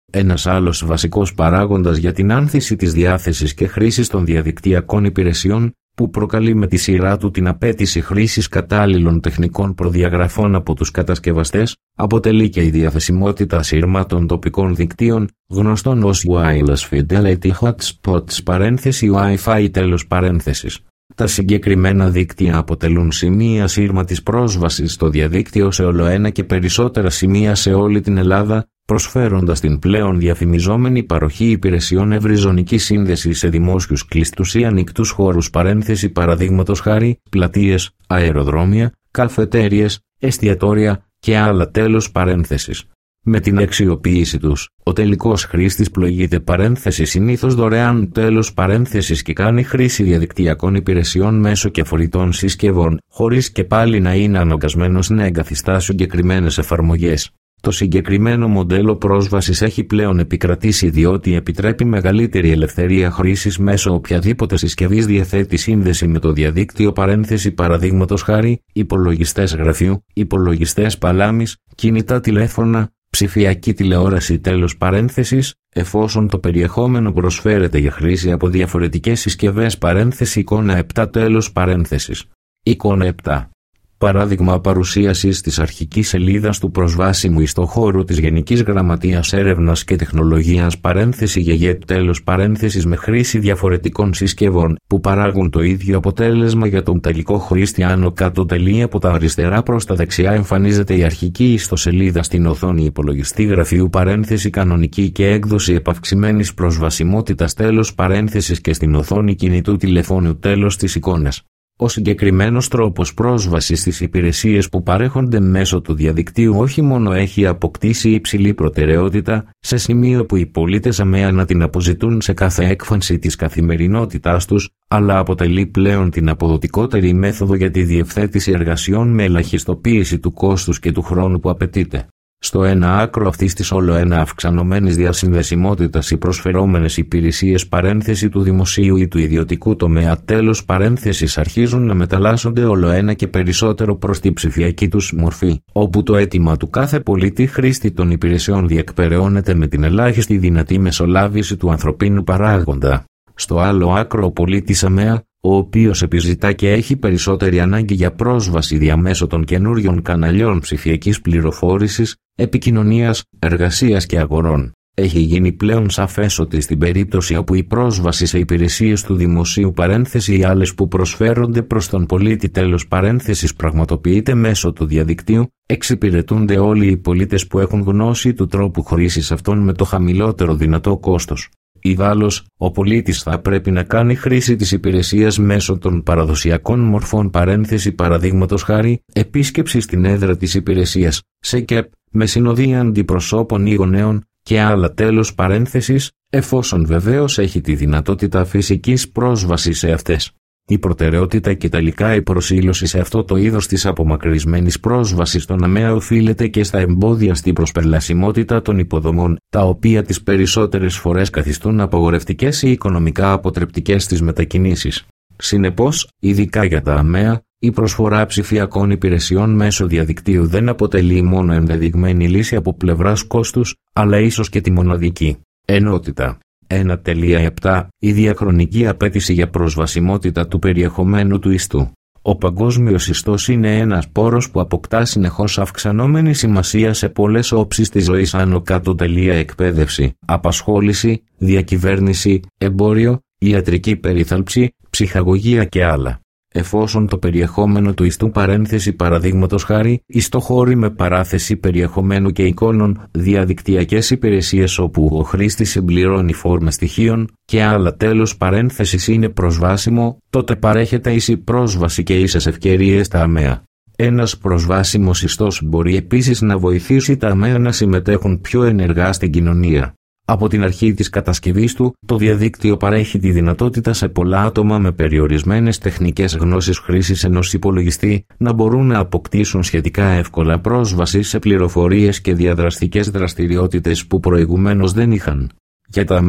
Ένας άλλος βασικός παράγοντας για την άνθηση της διάθεσης και χρήσης των διαδικτυακών υπηρεσιών, που προκαλεί με τη σειρά του την απέτηση χρήσης κατάλληλων τεχνικών προδιαγραφών από τους κατασκευαστές, αποτελεί και η διαθεσιμότητα ασύρματων τοπικών δικτύων, γνωστών ως Wireless Fidelity Hotspots παρένθεση Wi-Fi τέλος παρένθεσης. Τα συγκεκριμένα δίκτυα αποτελούν σημεία ασύρματης πρόσβασης στο διαδίκτυο σε ολοένα και περισσότερα σημεία σε όλη την Ελλάδα, προσφέροντας την πλέον διαφημιζόμενη παροχή υπηρεσιών ευρυζωνικής σύνδεσης σε δημόσιους κλειστούς ή ανοιχτούς χώρους παρένθεση παραδείγματος χάρη, πλατείες, αεροδρόμια, καφετέριες, εστιατόρια και άλλα τέλος παρένθεσης. Με την αξιοποίηση τους, ο τελικός χρήστης πλοηγείται παρένθεση συνήθως δωρεάν τέλος παρένθεσης και κάνει χρήση διαδικτυακών υπηρεσιών μέσω και φορητών συσκευών, χωρίς και πάλι να είναι αναγκασμένος να εγκαθιστά συγκεκριμένες εφαρμογές. Το συγκεκριμένο μοντέλο πρόσβασης έχει πλέον επικρατήσει διότι επιτρέπει μεγαλύτερη ελευθερία χρήσης μέσω οποιαδήποτε συσκευής διαθέτει σύνδεση με το διαδίκτυο παρένθεση παραδείγματος χάρη, υπολογιστές γραφείου, υπολογιστές παλάμης, κινητά τηλέφωνα, ψηφιακή τηλεόραση τέλος παρένθεσης, εφόσον το περιεχόμενο προσφέρεται για χρήση από διαφορετικές συσκευές παρένθεση εικόνα επτά τέλος παρένθεσης. Εικόνα επτά. Παράδειγμα παρουσίασης της αρχικής σελίδας του προσβάσιμου ιστοχώρου της Γενικής Γραμματείας Έρευνας και Τεχνολογίας παρένθεση ΓΕΓΕΤ τέλος παρένθεσης με χρήση διαφορετικών συσκευών που παράγουν το ίδιο αποτέλεσμα για τον τελικό χρήστη άνω κάτω τελεία από τα αριστερά προς τα δεξιά εμφανίζεται η αρχική ιστοσελίδα στην οθόνη υπολογιστή γραφείου παρένθεση κανονική και έκδοση επαυξημένης προσβασιμότητας τέλος παρένθεσης και στην οθόνη κινητού τηλεφώνου τέλος της εικόνας. Ο συγκεκριμένος τρόπος πρόσβασης στις υπηρεσίες που παρέχονται μέσω του διαδικτύου όχι μόνο έχει αποκτήσει υψηλή προτεραιότητα, σε σημείο που οι πολίτες αμαία να την αποζητούν σε κάθε έκφανση της καθημερινότητάς τους, αλλά αποτελεί πλέον την αποδοτικότερη μέθοδο για τη διευθέτηση εργασιών με ελαχιστοποίηση του κόστους και του χρόνου που απαιτείται. Στο ένα άκρο αυτής της όλο ένα αυξανωμένης διασυνδεσιμότητας οι προσφερόμενες υπηρεσίες παρένθεση του δημοσίου ή του ιδιωτικού τομέα τέλος παρένθεσης αρχίζουν να μεταλλάσσονται όλο ένα και περισσότερο προς τη ψηφιακή τους μορφή, όπου το αίτημα του κάθε πολίτη χρήστη των υπηρεσιών διεκπεραιώνεται με την ελάχιστη δυνατή μεσολάβηση του ανθρωπίνου παράγοντα. Στο άλλο άκρο ο πολίτης αμαία, ο οποίος επιζητά και έχει περισσότερη ανάγκη για πρόσβαση διαμέσω των καινούριων καναλιών ψηφιακής πληροφόρησης, επικοινωνίας, εργασίας και αγορών. Έχει γίνει πλέον σαφές ότι στην περίπτωση όπου η πρόσβαση σε υπηρεσίες του δημοσίου παρένθεση ή άλλες που προσφέρονται προς τον πολίτη τέλος παρένθεσης πραγματοποιείται μέσω του διαδικτύου, εξυπηρετούνται όλοι οι πολίτες που έχουν γνώση του τρόπου χρήσης αυτών με το χαμηλότερο δυνατό κόστος. Ιδάλλως, ο πολίτης θα πρέπει να κάνει χρήση της υπηρεσίας μέσω των παραδοσιακών μορφών παρένθεση παραδείγματος χάρη, επίσκεψη στην έδρα της υπηρεσίας, σε ΚΕΠ, με συνοδεία αντιπροσώπων ή γονέων και άλλα τέλος παρένθεσης, εφόσον βεβαίως έχει τη δυνατότητα φυσικής πρόσβασης σε αυτές. Η προτεραιότητα και τελικά η προσήλωση σε αυτό το είδος της απομακρυσμένης πρόσβασης στον αμαία οφείλεται και στα εμπόδια στην προσπερλασιμότητα των υποδομών, τα οποία τις περισσότερες φορές καθιστούν απαγορευτικές ή οικονομικά αποτρεπτικές τις μετακινήσεις. Συνεπώς, ειδικά για τα αμαία, η προσφορά ψηφιακών υπηρεσιών μέσω διαδικτύου δεν αποτελεί μόνο ενδεδειγμένη λύση από πλευράς κόστους, αλλά ίσως και τη μοναδική. Ενότητα. ένα κόμμα επτά Η διαχρονική απέτηση για προσβασιμότητα του περιεχομένου του ιστού. Ο παγκόσμιος ιστός είναι ένας πόρος που αποκτά συνεχώς αυξανόμενη σημασία σε πολλές όψεις της ζωής άνω κάτω. Εκπαίδευση, απασχόληση, διακυβέρνηση, εμπόριο, ιατρική περίθαλψη, ψυχαγωγία και άλλα. Εφόσον το περιεχόμενο του ιστού παρένθεση παραδείγματος χάρη, ιστοχώρη με παράθεση περιεχομένου και εικόνων, διαδικτυακές υπηρεσίες όπου ο χρήστης συμπληρώνει φόρμα στοιχείων και άλλα τέλος παρένθεσης είναι προσβάσιμο, τότε παρέχεται ίση πρόσβαση και ίσες ευκαιρίες στα αμαία. Ένας προσβάσιμος ιστός μπορεί επίσης να βοηθήσει τα αμαία να συμμετέχουν πιο ενεργά στην κοινωνία. Από την αρχή της κατασκευής του, το διαδίκτυο παρέχει τη δυνατότητα σε πολλά άτομα με περιορισμένες τεχνικές γνώσεις χρήσης ενός υπολογιστή να μπορούν να αποκτήσουν σχετικά εύκολα πρόσβαση σε πληροφορίες και διαδραστικές δραστηριότητες που προηγουμένως δεν είχαν. Για τα αμαία,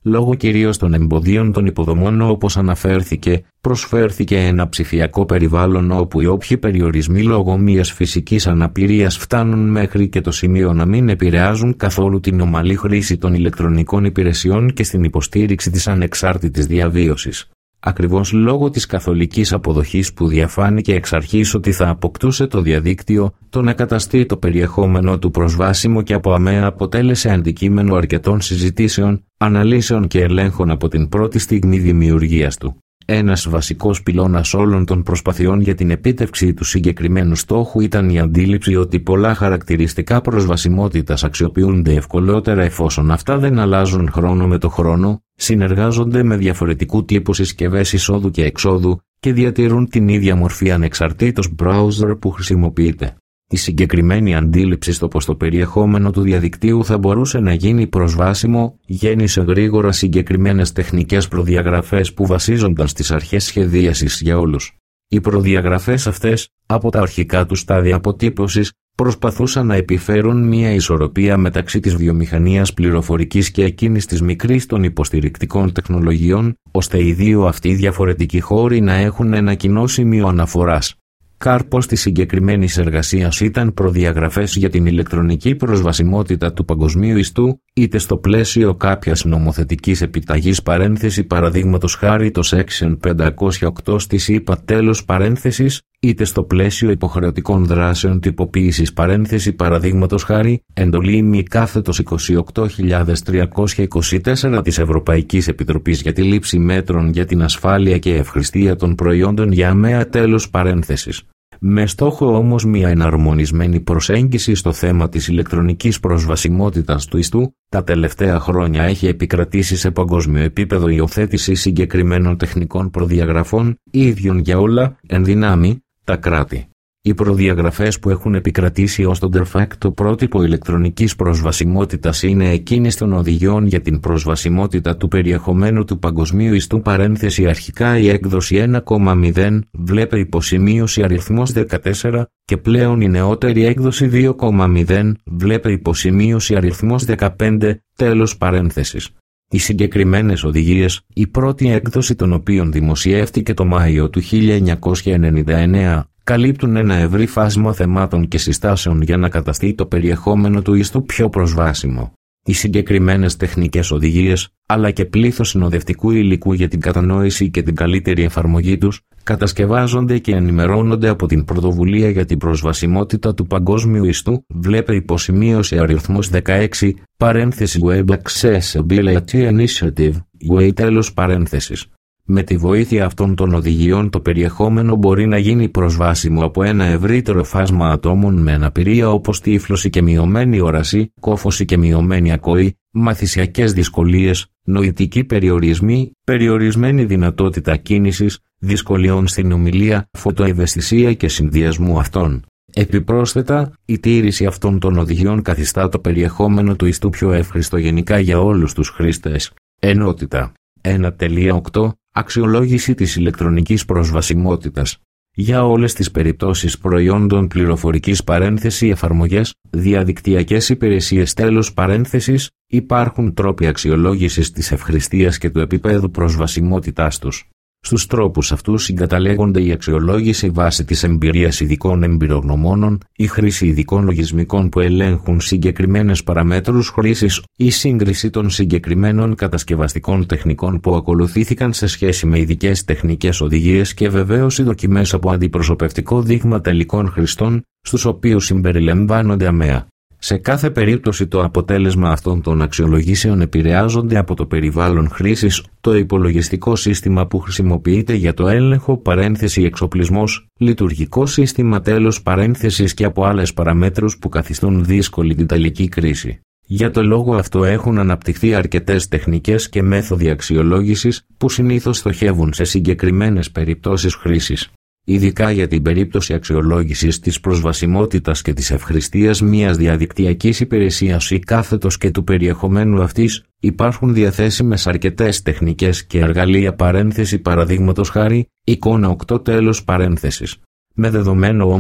λόγω κυρίως των εμποδίων των υποδομών όπως αναφέρθηκε, προσφέρθηκε ένα ψηφιακό περιβάλλον όπου οι όποιοι περιορισμοί λόγω μιας φυσικής αναπηρίας φτάνουν μέχρι και το σημείο να μην επηρεάζουν καθόλου την ομαλή χρήση των ηλεκτρονικών υπηρεσιών και στην υποστήριξη της ανεξάρτητης διαβίωσης. Ακριβώς λόγω της καθολικής αποδοχής που διαφάνηκε εξ αρχής ότι θα αποκτούσε το διαδίκτυο, το να καταστεί το περιεχόμενο του προσβάσιμο και από αμαία αποτέλεσε αντικείμενο αρκετών συζητήσεων, αναλύσεων και ελέγχων από την πρώτη στιγμή δημιουργίας του. Ένας βασικός πυλώνας όλων των προσπαθειών για την επίτευξη του συγκεκριμένου στόχου ήταν η αντίληψη ότι πολλά χαρακτηριστικά προσβασιμότητας αξιοποιούνται ευκολότερα εφόσον αυτά δεν αλλάζουν χρόνο με το χρόνο, συνεργάζονται με διαφορετικού τύπου συσκευές εισόδου και εξόδου και διατηρούν την ίδια μορφή ανεξαρτήτως browser που χρησιμοποιείται. Η συγκεκριμένη αντίληψη στο πως το περιεχόμενο του διαδικτύου θα μπορούσε να γίνει προσβάσιμο γέννησε γρήγορα συγκεκριμένες τεχνικές προδιαγραφές που βασίζονταν στις αρχές σχεδίασης για όλους. Οι προδιαγραφές αυτές, από τα αρχικά του στάδια αποτύπωσης, προσπαθούσαν να επιφέρουν μια ισορροπία μεταξύ της βιομηχανίας πληροφορικής και εκείνης της μικρής των υποστηρικτικών τεχνολογιών, ώστε οι δύο αυτοί διαφορετικοί χώροι να έχουν ένα κοινό σημείο αναφοράς. Κάρπος της συγκεκριμένης εργασίας ήταν προδιαγραφές για την ηλεκτρονική προσβασιμότητα του παγκοσμίου ιστού, είτε στο πλαίσιο κάποιας νομοθετικής επιταγής παρένθεση παραδείγματος χάρη το Section πεντακόσια οκτώ της ΗΠΑ τέλος παρένθεσης, είτε στο πλαίσιο υποχρεωτικών δράσεων τυποποίησης παρένθεση παραδείγματος χάρη, εντολή μη κάθετος είκοσι οκτώ χιλιάδες τριακόσια είκοσι τέσσερα της Ευρωπαϊκής Επιτροπής για τη λήψη μέτρων για την ασφάλεια και ευχρηστία των προϊόντων για αμαία τέλος παρένθεσης. Με στόχο όμως μια εναρμονισμένη προσέγγιση στο θέμα της ηλεκτρονικής προσβασιμότητας του ιστού, τα τελευταία χρόνια έχει επικρατήσει σε παγκόσμιο επίπεδο η υιοθέτηση συγκεκριμένων τεχνικών προδιαγραφών, ίδιων για όλα, εν δυνάμει, τα κράτη. Οι προδιαγραφές που έχουν επικρατήσει ως το de facto πρότυπο ηλεκτρονικής προσβασιμότητας είναι εκείνες των οδηγιών για την προσβασιμότητα του περιεχομένου του παγκοσμίου ιστού παρένθεση αρχικά η έκδοση ένα κόμμα μηδέν, βλέπε υποσημείωση αριθμός δεκατέσσερα, και πλέον η νεότερη έκδοση δύο κόμμα μηδέν, βλέπε υποσημείωση αριθμός δεκαπέντε, τέλος παρένθεσης. Οι συγκεκριμένες οδηγίες, η πρώτη έκδοση των οποίων δημοσιεύτηκε το Μάιο του χίλια εννιακόσια ενενήντα εννέα, καλύπτουν ένα ευρύ φάσμα θεμάτων και συστάσεων για να καταστεί το περιεχόμενο του ιστού πιο προσβάσιμο. Οι συγκεκριμένες τεχνικές οδηγίες, αλλά και πλήθος συνοδευτικού υλικού για την κατανόηση και την καλύτερη εφαρμογή τους, κατασκευάζονται και ενημερώνονται από την Πρωτοβουλία για την Προσβασιμότητα του Παγκόσμιου Ιστού, βλέπε υποσημείωση αριθμός δεκαέξι, παρένθεση Web Accessibility Initiative, W A τέλος παρένθεσης. Με τη βοήθεια αυτών των οδηγιών το περιεχόμενο μπορεί να γίνει προσβάσιμο από ένα ευρύτερο φάσμα ατόμων με αναπηρία όπως τύφλωση και μειωμένη όραση, κόφωση και μειωμένη ακοή, μαθησιακές δυσκολίες, νοητικοί περιορισμοί, περιορισμένη δυνατότητα κίνησης, δυσκολιών στην ομιλία, φωτοευαισθησία και συνδυασμού αυτών. Επιπρόσθετα, η τήρηση αυτών των οδηγιών καθιστά το περιεχόμενο του ιστού πιο εύχριστο γενικά για όλους τους χρήστες. Ενότητα ένα κόμμα οκτώ Αξιολόγηση της ηλεκτρονικής προσβασιμότητας. Για όλες τις περιπτώσεις προϊόντων πληροφορικής παρένθεση εφαρμογές, διαδικτυακές υπηρεσίες τέλος παρένθεσης, υπάρχουν τρόποι αξιολόγησης της ευχρηστίας και του επίπεδου προσβασιμότητάς τους. Στους τρόπους αυτούς συγκαταλέγονται η αξιολόγηση βάσει της εμπειρίας ειδικών εμπειρογνωμόνων, η χρήση ειδικών λογισμικών που ελέγχουν συγκεκριμένες παραμέτρους χρήσης, η σύγκριση των συγκεκριμένων κατασκευαστικών τεχνικών που ακολουθήθηκαν σε σχέση με ειδικές τεχνικές οδηγίες και βεβαίως οι δοκιμές από αντιπροσωπευτικό δείγμα τελικών χρηστών, στους οποίους συμπεριλαμβάνονται αμαία. Σε κάθε περίπτωση το αποτέλεσμα αυτών των αξιολογήσεων επηρεάζονται από το περιβάλλον χρήσης, το υπολογιστικό σύστημα που χρησιμοποιείται για το έλεγχο παρένθεση εξοπλισμός, λειτουργικό σύστημα τέλος παρένθεσης και από άλλες παραμέτρους που καθιστούν δύσκολη την τελική κρίση. Για το λόγο αυτό έχουν αναπτυχθεί αρκετές τεχνικές και μέθοδοι αξιολόγησης που συνήθως στοχεύουν σε συγκεκριμένες περιπτώσεις χρήσης. Ειδικά για την περίπτωση αξιολόγησης της προσβασιμότητας και της ευχρηστίας μιας διαδικτυακής υπηρεσίας ή κάθετος και του περιεχομένου αυτής, υπάρχουν διαθέσιμες αρκετές τεχνικές και εργαλεία παρένθεση παραδείγματος χάρη, εικόνα οκτώ τέλος παρένθεσης. Με δεδομένο όμως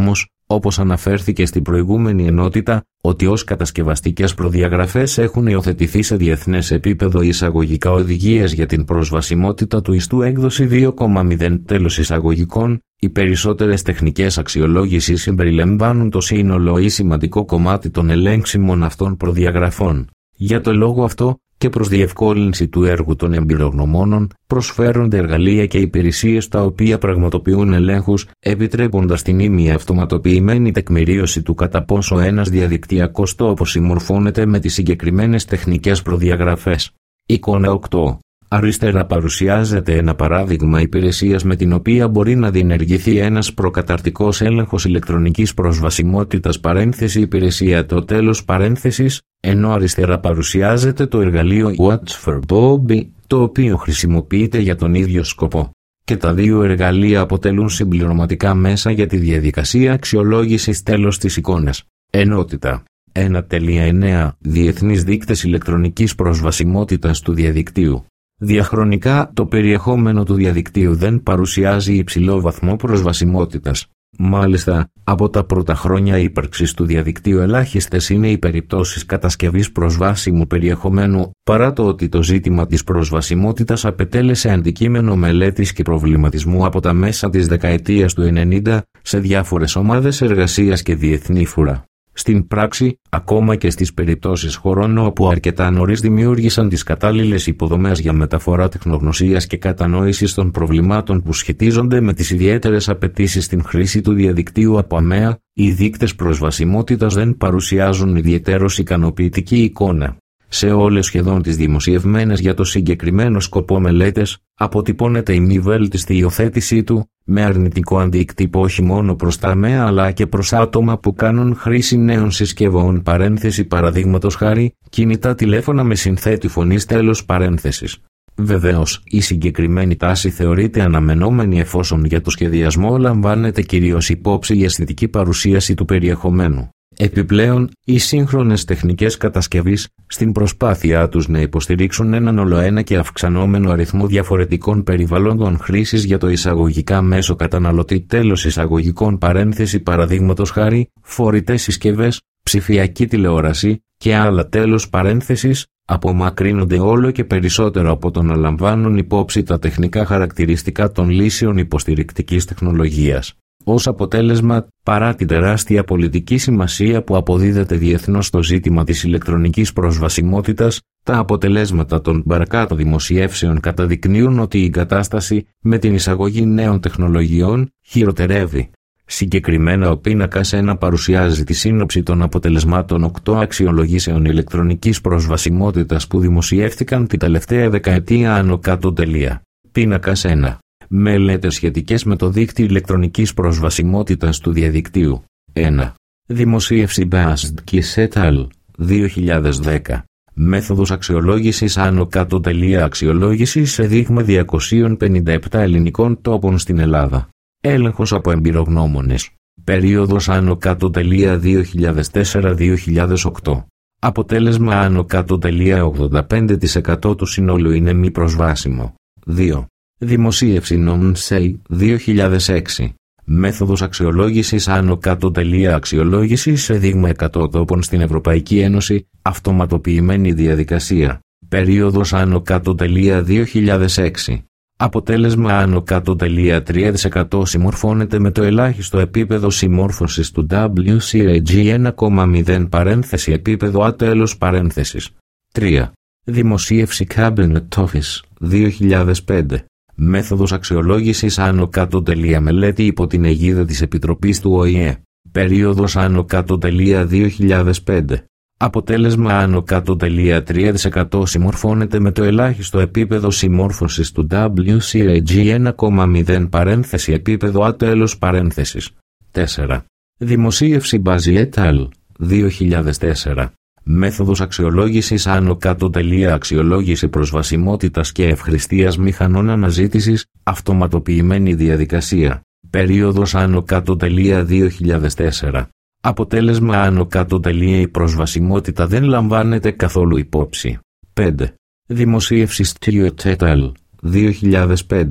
όπως αναφέρθηκε στην προηγούμενη ενότητα, ότι ως κατασκευαστικές προδιαγραφές έχουν υιοθετηθεί σε διεθνές επίπεδο εισαγωγικά οδηγίες για την προσβασιμότητα του ιστού έκδοση δύο κόμμα μηδέν. Τέλος εισαγωγικών, οι περισσότερες τεχνικές αξιολόγησης συμπεριλαμβάνουν το σύνολο ή σημαντικό κομμάτι των ελέγξιμων αυτών προδιαγραφών. Για το λόγο αυτό, και προς διευκόλυνση του έργου των εμπειρογνωμόνων, προσφέρονται εργαλεία και υπηρεσίες τα οποία πραγματοποιούν ελέγχους, επιτρέποντας την ημι-αυτοματοποιημένη τεκμηρίωση του κατά πόσο ένας διαδικτυακός τόπος συμμορφώνεται με τις συγκεκριμένες τεχνικές προδιαγραφές. Εικόνα οκτώ. Αριστερά παρουσιάζεται ένα παράδειγμα υπηρεσίας με την οποία μπορεί να διενεργηθεί ένας προκαταρτικός έλεγχος ηλεκτρονικής προσβασιμότητας παρένθεση υπηρεσία το τέλος παρένθεσης, ενώ αριστερά παρουσιάζεται το εργαλείο Watch for Bobby, το οποίο χρησιμοποιείται για τον ίδιο σκοπό. Και τα δύο εργαλεία αποτελούν συμπληρωματικά μέσα για τη διαδικασία αξιολόγησης. Τέλος της εικόνας. Ενότητα ένα κόμμα εννέα Διεθνείς δείκτες ηλεκτρονικής προσβασιμότητας του διαδικτύου. Διαχρονικά, το περιεχόμενο του διαδικτύου δεν παρουσιάζει υψηλό βαθμό προσβασιμότητας. Μάλιστα, από τα πρώτα χρόνια ύπαρξης του διαδικτύου ελάχιστες είναι οι περιπτώσεις κατασκευής προσβάσιμου περιεχομένου, παρά το ότι το ζήτημα της προσβασιμότητας απετέλεσε αντικείμενο μελέτης και προβληματισμού από τα μέσα της δεκαετίας του ενενήντα σε διάφορες ομάδες εργασίας και διεθνή φόρα. Στην πράξη, ακόμα και στις περιπτώσεις χωρών όπου αρκετά νωρίς δημιούργησαν τις κατάλληλες υποδομές για μεταφορά τεχνογνωσίας και κατανόησης των προβλημάτων που σχετίζονται με τις ιδιαίτερες απαιτήσεις στην χρήση του διαδικτύου από ΑΜΕΑ, οι δείκτες προσβασιμότητας δεν παρουσιάζουν ιδιαιτέρως ικανοποιητική εικόνα. Σε όλες σχεδόν τις δημοσιευμένες για το συγκεκριμένο σκοπό μελέτες, αποτυπώνεται η μη βέλτιστη υιοθέτησή του, με αρνητικό αντίκτυπο όχι μόνο προς τα ΑΜΕΑ αλλά και προς άτομα που κάνουν χρήση νέων συσκευών παρένθεση παραδείγματος χάρη, κινητά τηλέφωνα με συνθέτη φωνής τέλος παρένθεσης. Βεβαίως, η συγκεκριμένη τάση θεωρείται αναμενόμενη εφόσον για το σχεδιασμό λαμβάνεται κυρίως υπόψη η αισθητική παρουσίαση του περιεχομένου. Επιπλέον, οι σύγχρονες τεχνικές κατασκευής, στην προσπάθειά τους να υποστηρίξουν έναν ολοένα και αυξανόμενο αριθμό διαφορετικών περιβαλλόντων χρήσης για το εισαγωγικά μέσο καταναλωτή τέλος εισαγωγικών παρένθεση παραδείγματος χάρη, φορητές συσκευές, ψηφιακή τηλεόραση και άλλα τέλος παρένθεσης, απομακρύνονται όλο και περισσότερο από το να λαμβάνουν υπόψη τα τεχνικά χαρακτηριστικά των λύσεων υποστηρικτικής τεχνολογίας. Ως αποτέλεσμα, παρά την τεράστια πολιτική σημασία που αποδίδεται διεθνώς στο ζήτημα της ηλεκτρονικής προσβασιμότητας, τα αποτελέσματα των παρακάτω δημοσιεύσεων καταδεικνύουν ότι η κατάσταση, με την εισαγωγή νέων τεχνολογιών, χειροτερεύει. Συγκεκριμένα, ο πίνακας ένα παρουσιάζει τη σύνοψη των αποτελεσμάτων οκτώ αξιολογήσεων ηλεκτρονικής προσβασιμότητας που δημοσιεύτηκαν την τελευταία δεκαετία άνω κάτω τελεία. Πίνακας ένα. Μελέτες σχετικές με το δίκτυο ηλεκτρονικής προσβασιμότητας του διαδικτύου. ένα. Δημοσίευση Basd et al. δύο χιλιάδες δέκα. Μέθοδος αξιολόγησης άνω κάτω τελεία αξιολόγηση σε δείγμα διακοσίων πενήντα επτά ελληνικών τόπων στην Ελλάδα. Έλεγχος από εμπειρογνώμονες. Περίοδος άνω κάτω τελεία δύο χιλιάδες τέσσερα με δύο χιλιάδες οκτώ. Αποτέλεσμα άνω κάτω τελεία ογδόντα πέντε τοις εκατό του συνόλου είναι μη προσβάσιμο. δύο. Δημοσίευση Νομσέι δύο χιλιάδες έξι. Μέθοδος αξιολόγησης άνω κάτω τελεία αξιολόγηση σε δείγμα εκατό τόπων στην Ευρωπαϊκή Ένωση, αυτοματοποιημένη διαδικασία. Περίοδος άνω κάτω τελεία δύο χιλιάδες έξι. Αποτέλεσμα άνω κάτω τελεία τρία τοις εκατό συμμορφώνεται με το ελάχιστο επίπεδο συμμόρφωσης του ντάμπλιου σι έι τζι ένα κόμμα μηδέν παρένθεση επίπεδο α τέλος παρένθεσης. τρία. Δημοσίευση Cabinet Office δύο χιλιάδες πέντε. Μέθοδος αξιολόγησης άνω κάτω τελεία μελέτη υπό την αιγίδα της Επιτροπής του Ο Η Ε. Περίοδος άνω κάτω τελεία δύο χιλιάδες πέντε. Αποτέλεσμα άνω κάτω τελεία τρία τοις εκατό συμμορφώνεται με το ελάχιστο επίπεδο συμμόρφωσης του ντάμπλιου σι έι τζι ένα κόμμα μηδέν παρένθεση επίπεδο α τέλος παρένθεσης. τέσσερα. Δημοσίευση Bazi et al. δύο χιλιάδες τέσσερα. Μέθοδος αξιολόγησης άνω κάτω τελεία αξιολόγηση προσβασιμότητας και ευχρηστίας μηχανών αναζήτησης, αυτοματοποιημένη διαδικασία. Περίοδος άνω κάτω τελεία δύο χιλιάδες τέσσερα. Αποτέλεσμα άνω κάτω τελεία η προσβασιμότητα δεν λαμβάνεται καθόλου υπόψη. πέντε. Δημοσίευση Stewart et al. δύο χιλιάδες πέντε.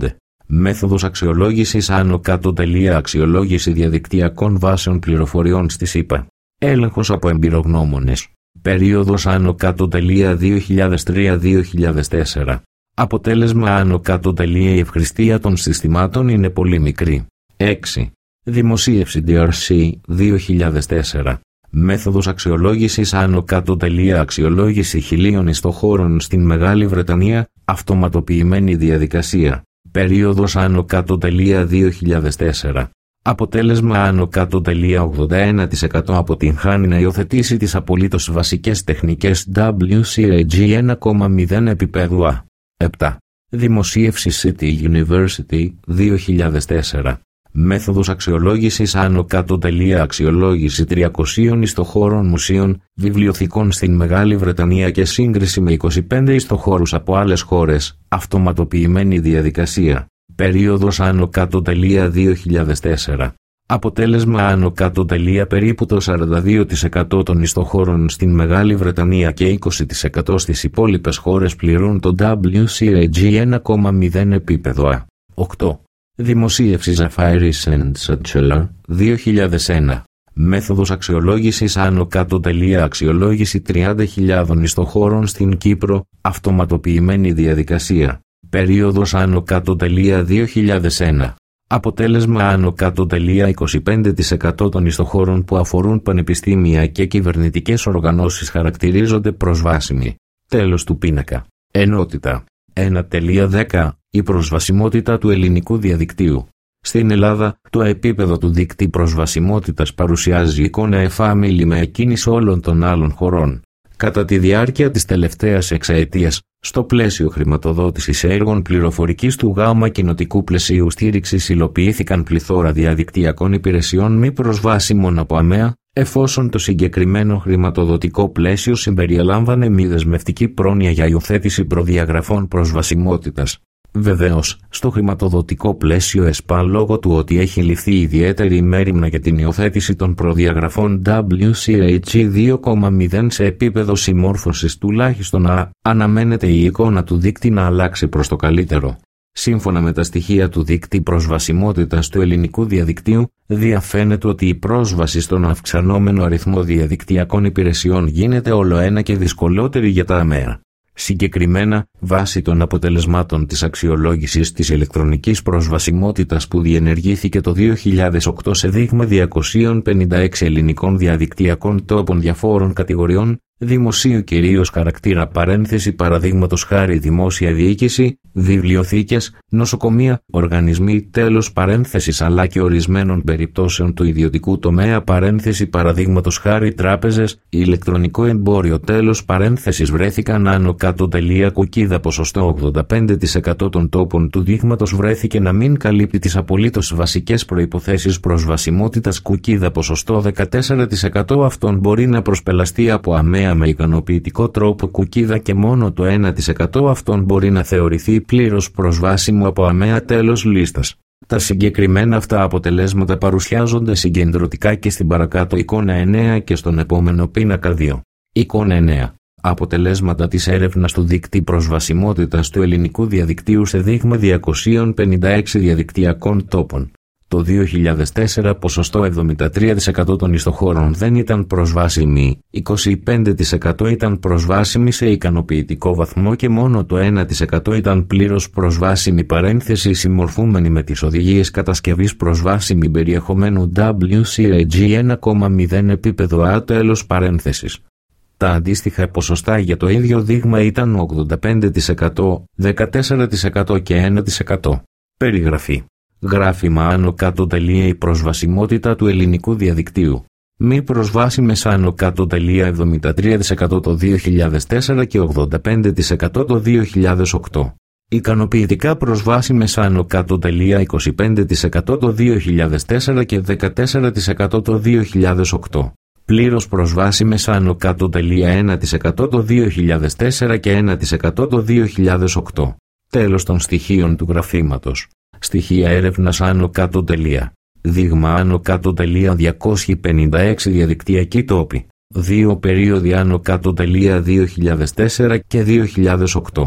Μέθοδος αξιολόγησης άνω κάτω τελεία αξιολόγηση διαδικτυακών βάσεων πληροφοριών στη ΣΥΠΑ. Έλεγχος από εμπειρογνώμονες. Περίοδος άνω κάτω τελεία δύο χιλιάδες τρία με δύο χιλιάδες τέσσερα. Αποτέλεσμα άνω κάτω τελεία η ευχρηστία των συστημάτων είναι πολύ μικρή. έξι. Δημοσίευση ντι αρ σι δύο χιλιάδες τέσσερα. Μέθοδος αξιολόγησης άνω κάτω τελεία αξιολόγηση χιλίων ιστοχώρων στην Μεγάλη Βρετανία, αυτοματοποιημένη διαδικασία. Περίοδος άνω κάτω τελεία δύο χιλιάδες τέσσερα. Αποτέλεσμα άνω κάτω τελεία ογδόντα ένα τοις εκατό αποτυγχάνει να υιοθετήσει τις απολύτως βασικές τεχνικές ντάμπλιου σι έι τζι ένα κόμμα μηδέν επίπεδου Α. επτά. Δημοσίευση City University δύο χιλιάδες τέσσερα. Μέθοδος αξιολόγησης άνω κάτω τελεία αξιολόγηση τριακοσίων ιστοχώρων μουσείων, βιβλιοθηκών στην Μεγάλη Βρετανία και σύγκριση με είκοσι πέντε ιστοχώρους από άλλες χώρες, αυτοματοποιημένη διαδικασία. Περίοδος άνω κάτω τελεία δύο χιλιάδες τέσσερα. Αποτέλεσμα άνω κάτω τελεία περίπου το σαράντα δύο τοις εκατό των ιστοχώρων στην Μεγάλη Βρετανία και είκοσι τοις εκατό στις υπόλοιπες χώρες πληρούν το ντάμπλιου σι έι τζι ένα κόμμα μηδέν επίπεδο Α. οκτώ. Δημοσίευση Zafiris and Satcheller δύο χιλιάδες ένα. Μέθοδος αξιολόγησης άνω κάτω τελεία αξιολόγηση τριάντα χιλιάδες ιστοχώρων στην Κύπρο, αυτοματοποιημένη διαδικασία. Περίοδος άνω κάτω τελεία δύο χιλιάδες ένα. Αποτέλεσμα άνω κάτω τελεία είκοσι πέντε τοις εκατό των ιστοχώρων που αφορούν πανεπιστήμια και κυβερνητικές οργανώσεις χαρακτηρίζονται προσβάσιμοι. Τέλος του πίνακα. Ενότητα. ένα κόμμα δέκα. Η προσβασιμότητα του ελληνικού διαδικτύου. Στην Ελλάδα, το επίπεδο του δείκτη προσβασιμότητας παρουσιάζει εικόνα εφάμιλη με εκείνη όλων των άλλων χωρών. Κατά τη διάρκεια της τελευταίας εξαετίας, στο πλαίσιο χρηματοδότησης έργων πληροφορικής του ΓΑΜΑ κοινοτικού πλαισίου στήριξης υλοποιήθηκαν πληθώρα διαδικτυακών υπηρεσιών μη προσβάσιμων από ΑΜΕΑ, εφόσον το συγκεκριμένο χρηματοδοτικό πλαίσιο συμπεριελάμβανε μη δεσμευτική πρόνοια για υιοθέτηση προδιαγραφών προσβασιμότητας. Βεβαίως, στο χρηματοδοτικό πλαίσιο ΕΣΠΑ λόγω του ότι έχει ληφθεί ιδιαίτερη μέριμνα για την υιοθέτηση των προδιαγραφών ντάμπλιου σι έι τζι δύο κόμμα μηδέν σε επίπεδο συμμόρφωσης τουλάχιστον Α, αναμένεται η εικόνα του δείκτη να αλλάξει προς το καλύτερο. Σύμφωνα με τα στοιχεία του δείκτη προσβασιμότητας του ελληνικού διαδικτύου, διαφαίνεται ότι η πρόσβαση στον αυξανόμενο αριθμό διαδικτυακών υπηρεσιών γίνεται όλοένα και δυσκολότερη για τα ΑΜΕΑ. Συγκεκριμένα, βάσει των αποτελεσμάτων της αξιολόγησης της ηλεκτρονικής προσβασιμότητας που διενεργήθηκε το δύο χιλιάδες οκτώ σε δείγμα διακόσιων πενήντα έξι ελληνικών διαδικτυακών τόπων διαφόρων κατηγοριών, δημοσίου κυρίως χαρακτήρα παρένθεση παραδείγματος χάρη δημόσια διοίκηση, βιβλιοθήκες, νοσοκομεία, οργανισμοί τέλος παρένθεσης αλλά και ορισμένων περιπτώσεων του ιδιωτικού τομέα παρένθεση παραδείγματος χάρη τράπεζες, ηλεκτρονικό εμπόριο τέλος παρένθεσης βρέθηκαν άνω κάτω τελεία κουκίδα ποσοστό ογδόντα πέντε τοις εκατό των τόπων του δείγματος βρέθηκε να μην καλύπτει τις απολύτως βασικές προϋποθέσεις προσβασιμότητας κουκίδα ποσοστό δεκατέσσερα τοις εκατό αυτών μπορεί να προσπελαστεί από ΑΜΕΑ με ικανοποιητικό τρόπο κουκίδα και μόνο το ένα τοις εκατό αυτών μπορεί να θεωρηθεί πλήρως προσβάσιμο από ΑΜΕΑ τέλος λίστας. Τα συγκεκριμένα αυτά αποτελέσματα παρουσιάζονται συγκεντρωτικά και στην παρακάτω εικόνα εννέα και στον επόμενο πίνακα δύο. Εικόνα εννέα. Αποτελέσματα της έρευνας του δείκτη προσβασιμότητας του ελληνικού διαδικτύου σε δείγμα διακόσιων πενήντα έξι διαδικτυακών τόπων. Το δύο χιλιάδες τέσσερα ποσοστό εβδομήντα τρία τοις εκατό των ιστοχώρων δεν ήταν προσβάσιμοι, είκοσι πέντε τοις εκατό ήταν προσβάσιμοι σε ικανοποιητικό βαθμό και μόνο το ένα τοις εκατό ήταν πλήρως προσβάσιμη παρένθεση συμμορφούμενη με τις οδηγίες κατασκευής προσβάσιμη περιεχομένου ντάμπλιου σι έι τζι ένα κόμμα μηδέν επίπεδο Α τέλος παρένθεσης. Τα αντίστοιχα ποσοστά για το ίδιο δείγμα ήταν ογδόντα πέντε τοις εκατό, δεκατέσσερα τοις εκατό και ένα τοις εκατό. Περιγραφή. Γράφημα άνω κάτω τελεία η προσβασιμότητα του ελληνικού διαδικτύου. Μη προσβάσιμες άνω κάτω τελεία εβδομήντα τρία τοις εκατό το δύο χιλιάδες τέσσερα και ογδόντα πέντε τοις εκατό το δύο χιλιάδες οκτώ. Ικανοποιητικά προσβάσιμες άνω κάτω τελεία είκοσι πέντε τοις εκατό το δύο χιλιάδες τέσσερα και δεκατέσσερα τοις εκατό το δύο χιλιάδες οκτώ. Πλήρως προσβάσιμες άνω κάτω τελεία ένα τοις εκατό το δύο χιλιάδες τέσσερα και ένα τοις εκατό το δύο χιλιάδες οκτώ. Τέλος των στοιχείων του γραφήματος. Στοιχεία έρευνας άνω κάτω τελεία. Δείγμα άνω κάτω τελεία διακόσιοι πενήντα έξι διαδικτυακοί τόποι. Δύο περίοδοι άνω κάτω τελεία δύο χιλιάδες τέσσερα και δύο χιλιάδες οκτώ.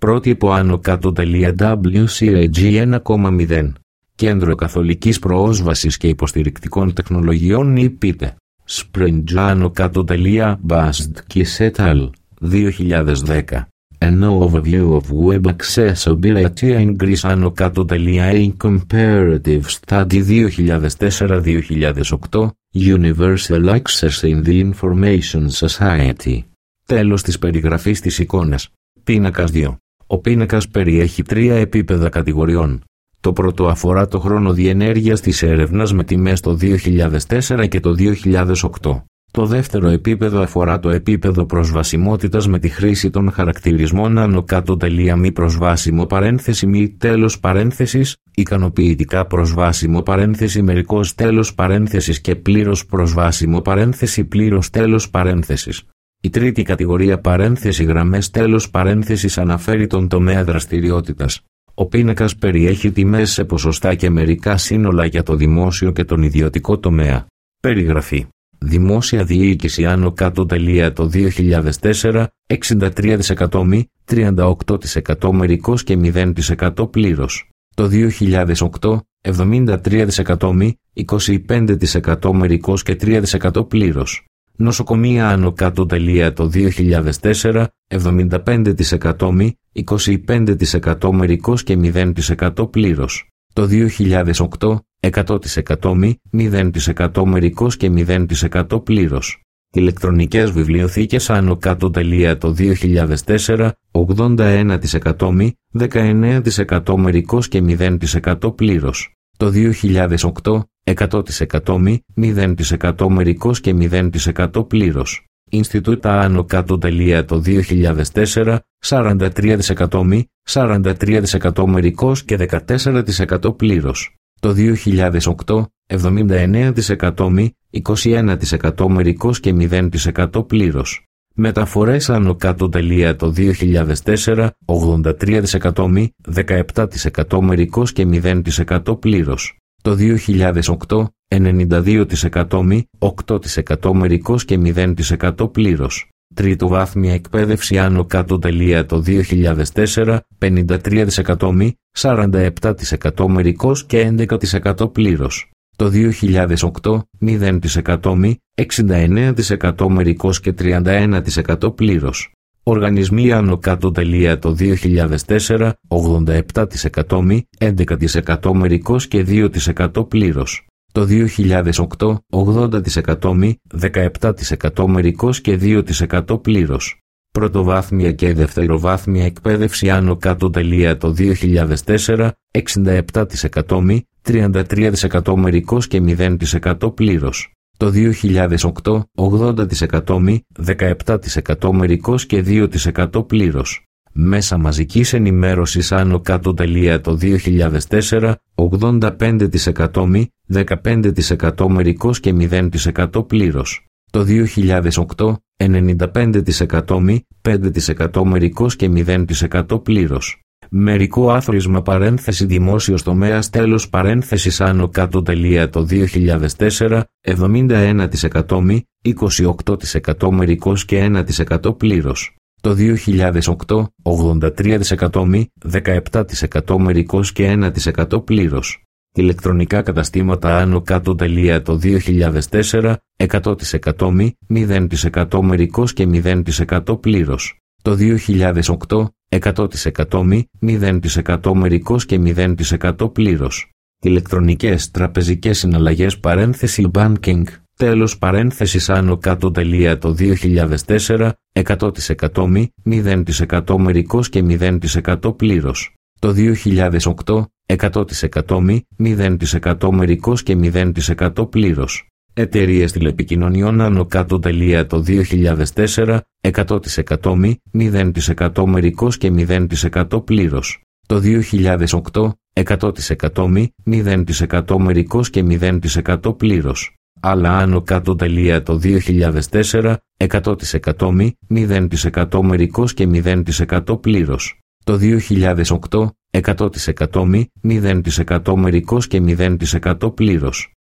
Πρότυπο άνω κάτω τελεία ντάμπλιου σι έι τζι ένα κόμμα μηδέν. Κέντρο Καθολικής Προώσβασης και Υποστηρικτικών Τεχνολογιών ή πείτε. Spring άνω κάτω τελεία μπαστ και et δύο χιλιάδες δέκα. An overview of web accessibility in Greece άνω κάτω τελεία A comparative study δύο χιλιάδες τέσσερα δύο χιλιάδες οκτώ Universal access in the information society. Τέλος της περιγραφής της εικόνας. Πίνακας δύο. Ο πίνακας περιέχει τρία επίπεδα κατηγοριών. Το πρώτο αφορά το χρόνο διενέργειας της έρευνας με τιμές το δύο χιλιάδες τέσσερα και το δύο χιλιάδες οκτώ. Το δεύτερο επίπεδο αφορά το επίπεδο προσβασιμότητας με τη χρήση των χαρακτηρισμών άνω κάτω τελεία μη προσβάσιμο παρένθεση μη τέλος παρένθεσης, ικανοποιητικά προσβάσιμο παρένθεση μερικός τέλος παρένθεσης και πλήρως προσβάσιμο παρένθεση πλήρως τέλος παρένθεσης. Η τρίτη κατηγορία παρένθεση γραμμές τέλος παρένθεσης αναφέρει τον τομέα δραστηριότητας. Ο πίνακας περιέχει τιμές σε ποσοστά και μερικά σύνολα για το δημόσιο και τον ιδιωτικό τομέα. Περιγραφή. Δημόσια διοίκηση άνω κάτω τελεία το δύο χιλιάδες τέσσερα, εξήντα τρία τοις εκατό μη, τριάντα οκτώ τοις εκατό μερικός και μηδέν τοις εκατό πλήρως. Το δύο χιλιάδες οκτώ, εβδομήντα τρία τοις εκατό μη, είκοσι πέντε τοις εκατό μερικός και τρία τοις εκατό πλήρως. Νοσοκομεία άνω κάτω τελεία το δύο χιλιάδες τέσσερα, εβδομήντα πέντε τοις εκατό μη, είκοσι πέντε τοις εκατό μερικός και μηδέν τοις εκατό πλήρως. Το δύο χιλιάδες οκτώ, εκατό τοις εκατό μη, μηδέν τοις εκατό μερικός και μηδέν τοις εκατό πλήρως. Ηλεκτρονικές βιβλιοθήκες άνω κάτω τελεία το δύο χιλιάδες τέσσερα, ογδόντα ένα τοις εκατό μη, δεκαεννέα τοις εκατό μερικός και μηδέν τοις εκατό πλήρως. Το δύο χιλιάδες οκτώ, εκατό τοις εκατό μη, μηδέν τοις εκατό μερικός και μηδέν τοις εκατό πλήρως. Ινστιτούτα άνω κάτω τελεία το δύο χιλιάδες τέσσερα, σαράντα τρία τοις εκατό μη, σαράντα τρία τοις εκατό μερικός και δεκατέσσερα τοις εκατό πλήρως. Το δύο χιλιάδες οκτώ, εβδομήντα εννέα τοις εκατό μη, είκοσι ένα τοις εκατό μερικός και μηδέν τοις εκατό πλήρως. Μεταφορές άνω κάτω τελεία το δύο χιλιάδες τέσσερα, ογδόντα τρία τοις εκατό μη, δεκαεπτά τοις εκατό μερικός και μηδέν τοις εκατό πλήρως. Το δύο χιλιάδες οκτώ, ενενήντα δύο τοις εκατό μη, οκτώ τοις εκατό μερικός και μηδέν τοις εκατό πλήρως. Τρίτο βάθμια εκπαίδευση άνω κάτω τελεία το δύο χιλιάδες τέσσερα, πενήντα τρία τοις εκατό μη, σαράντα επτά τοις εκατό μερικός και έντεκα τοις εκατό πλήρως. Το δύο χιλιάδες οκτώ, μηδέν τοις εκατό μη, εξήντα εννέα τοις εκατό μερικός και τριάντα ένα τοις εκατό πλήρως. Οργανισμοί άνω κάτω τελεία το δύο χιλιάδες τέσσερα, ογδόντα επτά τοις εκατό μη, έντεκα τοις εκατό μερικός και δύο τοις εκατό πλήρως. Το δύο χιλιάδες οκτώ, ογδόντα τοις εκατό μη, δεκαεπτά τοις εκατό μερικός και δύο τοις εκατό πλήρως. Πρωτοβάθμια και δευτεροβάθμια εκπαίδευση άνω κάτω τελεία το δύο χιλιάδες τέσσερα, εξήντα επτά τοις εκατό μη, τριάντα τρία τοις εκατό μερικός και μηδέν τοις εκατό πλήρως. Το δύο χιλιάδες οκτώ, ογδόντα τοις εκατό μη, δεκαεπτά τοις εκατό μερικός και δύο τοις εκατό πλήρως. Μέσα μαζικής ενημέρωσης άνω κάτω τελεία το δύο χιλιάδες τέσσερα, ογδόντα πέντε τοις εκατό μη, δεκαπέντε τοις εκατό μερικός και μηδέν τοις εκατό πλήρως. Το δύο χιλιάδες οκτώ, ενενήντα πέντε τοις εκατό μη, πέντε τοις εκατό μερικός και μηδέν τοις εκατό πλήρως. Μερικό άθροισμα παρένθεση δημόσιος τομέας τέλος παρένθεσης άνω κάτω τελεία το δύο χιλιάδες τέσσερα, εβδομήντα ένα τοις εκατό μη, είκοσι οκτώ τοις εκατό μερικός και ένα τοις εκατό πλήρως. Το δύο χιλιάδες οκτώ, ογδόντα τρία τοις εκατό μη, δεκαεπτά τοις εκατό μερικός και ένα τοις εκατό πλήρως. Ηλεκτρονικά καταστήματα άνω κάτω τελεία το δύο χιλιάδες τέσσερα, εκατό τοις εκατό μη, μηδέν τοις εκατό μερικός και μηδέν τοις εκατό πλήρως. Το δύο χιλιάδες οκτώ, εκατό τοις εκατό μη, μηδέν τοις εκατό μερικός και μηδέν τοις εκατό πλήρως. Ηλεκτρονικές τραπεζικές συναλλαγές παρένθεση banking, τέλος παρένθεσης άνω κάτω τελεία το δύο χιλιάδες τέσσερα, εκατό τοις εκατό μη, μηδέν τοις εκατό μερικός και μηδέν τοις εκατό πλήρως. Το δύο χιλιάδες οκτώ, εκατό τοις εκατό μη, μηδέν τοις εκατό μερικός και μηδέν τοις εκατό πλήρως. Εταιρείες τηλεπικοινωνιών άνω κάτω τελεία το δύο χιλιάδες τέσσερα, εκατό τοις εκατό μη, μηδέν τοις εκατό μερικός και μηδέν τοις εκατό πλήρως. Το δύο χιλιάδες οκτώ, εκατό τοις εκατό μη, μηδέν τοις εκατό μερικός και μηδέν τοις εκατό πλήρως. Άλλα άνω κάτω τελεία το δύο χιλιάδες τέσσερα, εκατό τοις εκατό μη, μηδέν τοις εκατό μερικός και μηδέν τοις εκατό πλήρως. Το δύο χιλιάδες οκτώ, εκατό τοις εκατό μη, μηδέν τοις εκατό μερικός και μηδέν τοις εκατό πλήρως.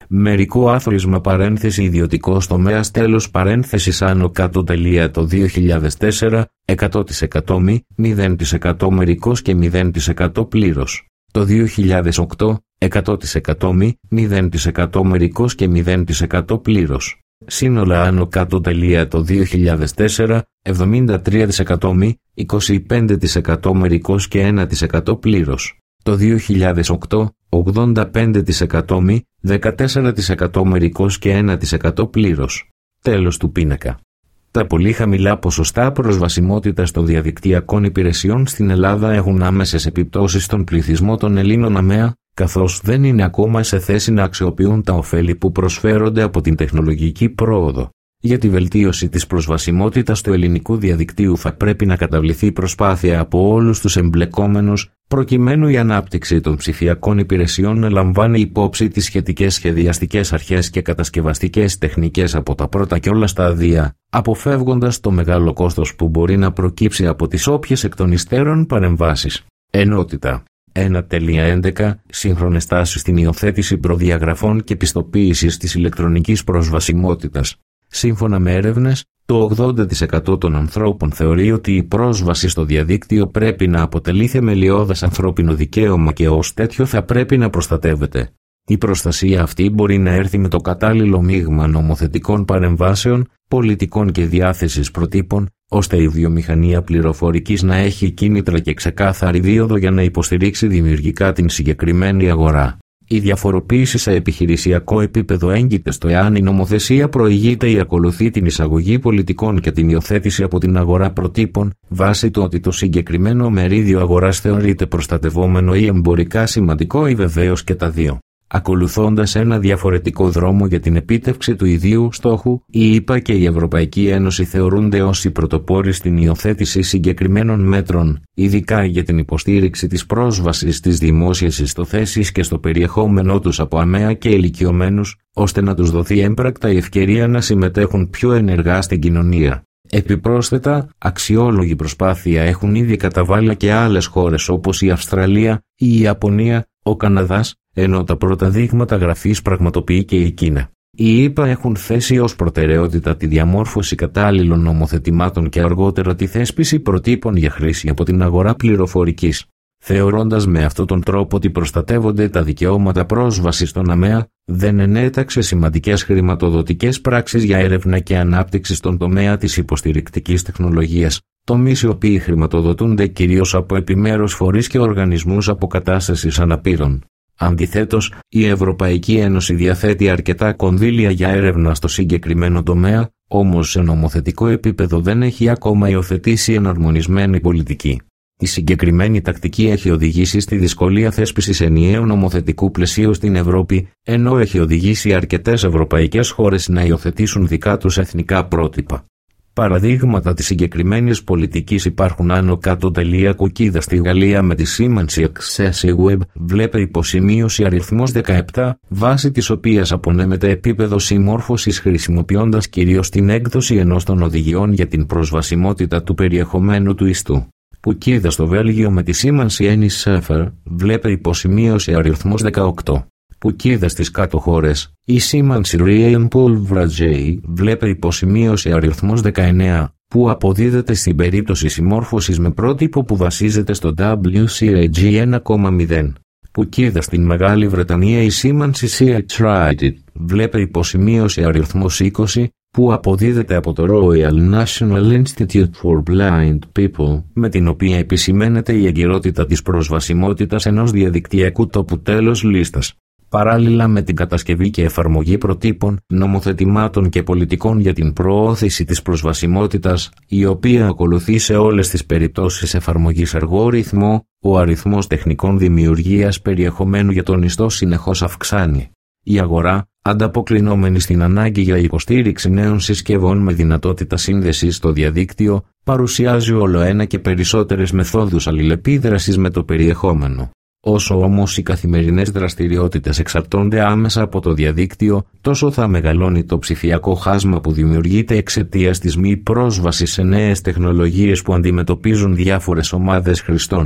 Μερικό άθροισμα παρένθεση ιδιωτικός τομέας τέλος παρένθεσης άνω κάτω τελεία το δύο χιλιάδες τέσσερα, εκατό τοις εκατό μη, μηδέν τοις εκατό μερικός και μηδέν τοις εκατό πλήρως. Το δύο χιλιάδες οκτώ, εκατό τοις εκατό μη, μηδέν τοις εκατό μερικός και μηδέν τοις εκατό πλήρως. Σύνολα άνω κάτω τελεία το δύο χιλιάδες τέσσερα, εβδομήντα τρία τοις εκατό μη, είκοσι πέντε τοις εκατό μερικός και ένα τοις εκατό πλήρως. Το δύο χιλιάδες οκτώ, ογδόντα πέντε τοις εκατό μη, δεκατέσσερα τοις εκατό μερικός και ένα τοις εκατό πλήρως. Τέλος του πίνακα. Τα πολύ χαμηλά ποσοστά προσβασιμότητας των διαδικτυακών υπηρεσιών στην Ελλάδα έχουν άμεσες επιπτώσεις στον πληθυσμό των Ελλήνων ΑΜΕΑ, καθώς δεν είναι ακόμα σε θέση να αξιοποιούν τα ωφέλη που προσφέρονται από την τεχνολογική πρόοδο. Για τη βελτίωση της προσβασιμότητας του ελληνικού διαδικτύου θα πρέπει να καταβληθεί προσπάθεια από όλους τους εμπλεκόμενους, προκειμένου η ανάπτυξη των ψηφιακών υπηρεσιών να λαμβάνει υπόψη τις σχετικές σχεδιαστικές αρχές και κατασκευαστικές τεχνικές από τα πρώτα και όλα στάδια, αποφεύγοντας το μεγάλο κόστος που μπορεί να προκύψει από τις όποιες εκ των υστέρων παρεμβάσεις. Ενότητα ένα κόμμα έντεκα Σύγχρονες τάσεις στην υιοθέτηση προδιαγραφών και πιστοποίησης της ηλεκτρονικής προσβασιμότητας. Σύμφωνα με έρευνες, το ογδόντα τοις εκατό των ανθρώπων θεωρεί ότι η πρόσβαση στο διαδίκτυο πρέπει να αποτελεί θεμελιώδες ανθρώπινο δικαίωμα και ως τέτοιο θα πρέπει να προστατεύεται. Η προστασία αυτή μπορεί να έρθει με το κατάλληλο μείγμα νομοθετικών παρεμβάσεων, πολιτικών και διάθεσης προτύπων, ώστε η βιομηχανία πληροφορικής να έχει κίνητρα και ξεκάθαρη δίωδο για να υποστηρίξει δημιουργικά την συγκεκριμένη αγορά. Η διαφοροποίηση σε επιχειρησιακό επίπεδο έγκυται στο εάν η νομοθεσία προηγείται ή ακολουθεί την εισαγωγή πολιτικών και την υιοθέτηση από την αγορά προτύπων, βάσει του ότι το συγκεκριμένο μερίδιο αγοράς θεωρείται προστατευόμενο ή εμπορικά σημαντικό ή βεβαίως και τα δύο. Ακολουθώντας ένα διαφορετικό δρόμο για την επίτευξη του ιδίου στόχου, η ΗΠΑ και η Ευρωπαϊκή Ένωση θεωρούνται ως οι πρωτοπόροι στην υιοθέτηση συγκεκριμένων μέτρων, ειδικά για την υποστήριξη της πρόσβασης στις δημόσιες ιστοθέσεις και στο περιεχόμενό τους από ΑΜΕΑ και ηλικιωμένους, ώστε να τους δοθεί έμπρακτα η ευκαιρία να συμμετέχουν πιο ενεργά στην κοινωνία. Επιπρόσθετα, αξιόλογη προσπάθεια έχουν ήδη καταβάλει και άλλες χώρες όπως η Αυστραλία, η Ιαπωνία, ο Καναδάς, ενώ τα πρώτα δείγματα γραφής πραγματοποιεί και η Κίνα. Οι ΗΠΑ έχουν θέσει ως προτεραιότητα τη διαμόρφωση κατάλληλων νομοθετημάτων και αργότερα τη θέσπιση προτύπων για χρήση από την αγορά πληροφορικής. Θεωρώντας με αυτόν τον τρόπο ότι προστατεύονται τα δικαιώματα πρόσβασης στον ΑΜΕΑ, δεν ενέταξε σημαντικές χρηματοδοτικές πράξεις για έρευνα και ανάπτυξη στον τομέα της υποστηρικτικής τεχνολογίας, τομείς οι οποίοι χρηματοδοτούνται κυρίως από επιμέρους φορείς και οργανισμούς αποκατάστασης αναπήρων. Αντιθέτως, η Ευρωπαϊκή Ένωση διαθέτει αρκετά κονδύλια για έρευνα στο συγκεκριμένο τομέα, όμως σε νομοθετικό επίπεδο δεν έχει ακόμα υιοθετήσει εναρμονισμένη πολιτική. Η συγκεκριμένη τακτική έχει οδηγήσει στη δυσκολία θέσπισης ενιαίου νομοθετικού πλαισίου στην Ευρώπη, ενώ έχει οδηγήσει αρκετές ευρωπαϊκές χώρες να υιοθετήσουν δικά τους εθνικά πρότυπα. Παραδείγματα της συγκεκριμένης πολιτικής υπάρχουν άνω κάτω τελεία κουκίδα στη Γαλλία με τη σήμανση Accessiweb, βλέπε υποσημείωση αριθμός δεκαεπτά, βάσει της οποίας απονέμεται επίπεδο συμμόρφωσης χρησιμοποιώντας κυρίως την έκδοση ενός των οδηγιών για την προσβασιμότητα του περιεχομένου του ιστού. Κουκίδα στο Βέλγιο με τη σήμανση Enisefer, βλέπε υποσημείωση αριθμός δεκαοκτώ. Κουκίδα στις κάτω χώρες, η σήμανση Rien pour Vrage, βλέπε υποσημείωση αριθμός δεκαεννέα, που αποδίδεται στην περίπτωση συμμόρφωσης με πρότυπο που βασίζεται στο ντάμπλιου σι έι τζι ένα κόμμα μηδέν. Κουκίδα στην Μεγάλη Βρετανία η σήμανση σι έιτς Tried It, βλέπε υποσημείωση αριθμός είκοσι, που αποδίδεται από το Royal National Institute for Blind People, με την οποία επισημαίνεται η εγκυρότητα της προσβασιμότητας ενός διαδικτυακού τόπου τέλος λίστας. Παράλληλα με την κατασκευή και εφαρμογή προτύπων, νομοθετημάτων και πολιτικών για την προώθηση της προσβασιμότητας, η οποία ακολουθεί σε όλες τις περιπτώσεις εφαρμογής αργό ρυθμό, ο αριθμός τεχνικών δημιουργίας περιεχομένου για τον ιστό συνεχώς αυξάνει. Η αγορά, ανταποκρινόμενη στην ανάγκη για υποστήριξη νέων συσκευών με δυνατότητα σύνδεσης στο διαδίκτυο, παρουσιάζει όλο ένα και περισσότερες μεθόδους αλληλεπίδρασης με το περιεχόμενο. Όσο όμως οι καθημερινές δραστηριότητες εξαρτώνται άμεσα από το διαδίκτυο, τόσο θα μεγαλώνει το ψηφιακό χάσμα που δημιουργείται εξαιτίας της μη πρόσβασης σε νέες τεχνολογίες που αντιμετωπίζουν διάφορες ομάδες χρηστών.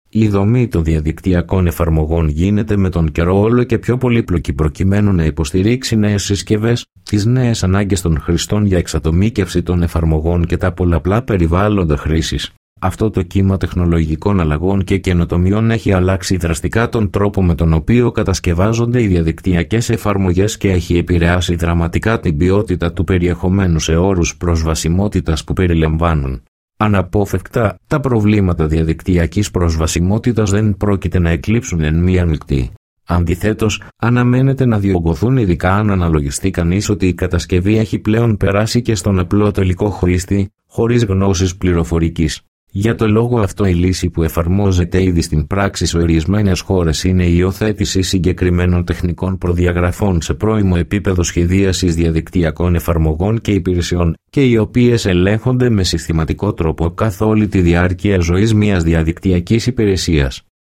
Η δομή των διαδικτυακών εφαρμογών γίνεται με τον καιρό όλο και πιο πολύπλοκη προκειμένου να υποστηρίξει νέες συσκευές, τις νέες ανάγκες των χρηστών για εξατομίκευση των εφαρμογών και τα πολλαπλά περιβάλλοντα χρήσης. Αυτό το κύμα τεχνολογικών αλλαγών και καινοτομιών έχει αλλάξει δραστικά τον τρόπο με τον οποίο κατασκευάζονται οι διαδικτυακές εφαρμογές και έχει επηρεάσει δραματικά την ποιότητα του περιεχομένου σε όρους προσβασιμότητας που περιλαμβάνουν. Αναπόφευκτα, τα προβλήματα διαδικτυακής προσβασιμότητας δεν πρόκειται να εκλείψουν εν μία νυχτή. Αντιθέτως, αναμένεται να διωγγωθούν ειδικά αν αναλογιστεί κανείς ότι η κατασκευή έχει πλέον περάσει και στον απλό τελικό χρήστη, χωρίς γνώσεις πληροφορικής. Για το λόγο αυτό η λύση που εφαρμόζεται ήδη στην πράξη σε ορισμένες χώρες είναι η υιοθέτηση συγκεκριμένων τεχνικών προδιαγραφών σε πρώιμο επίπεδο σχεδίασης διαδικτυακών εφαρμογών και υπηρεσιών και οι οποίες ελέγχονται με συστηματικό τρόπο καθ' όλη τη διάρκεια ζωής μιας διαδικτυακής υπηρεσίας.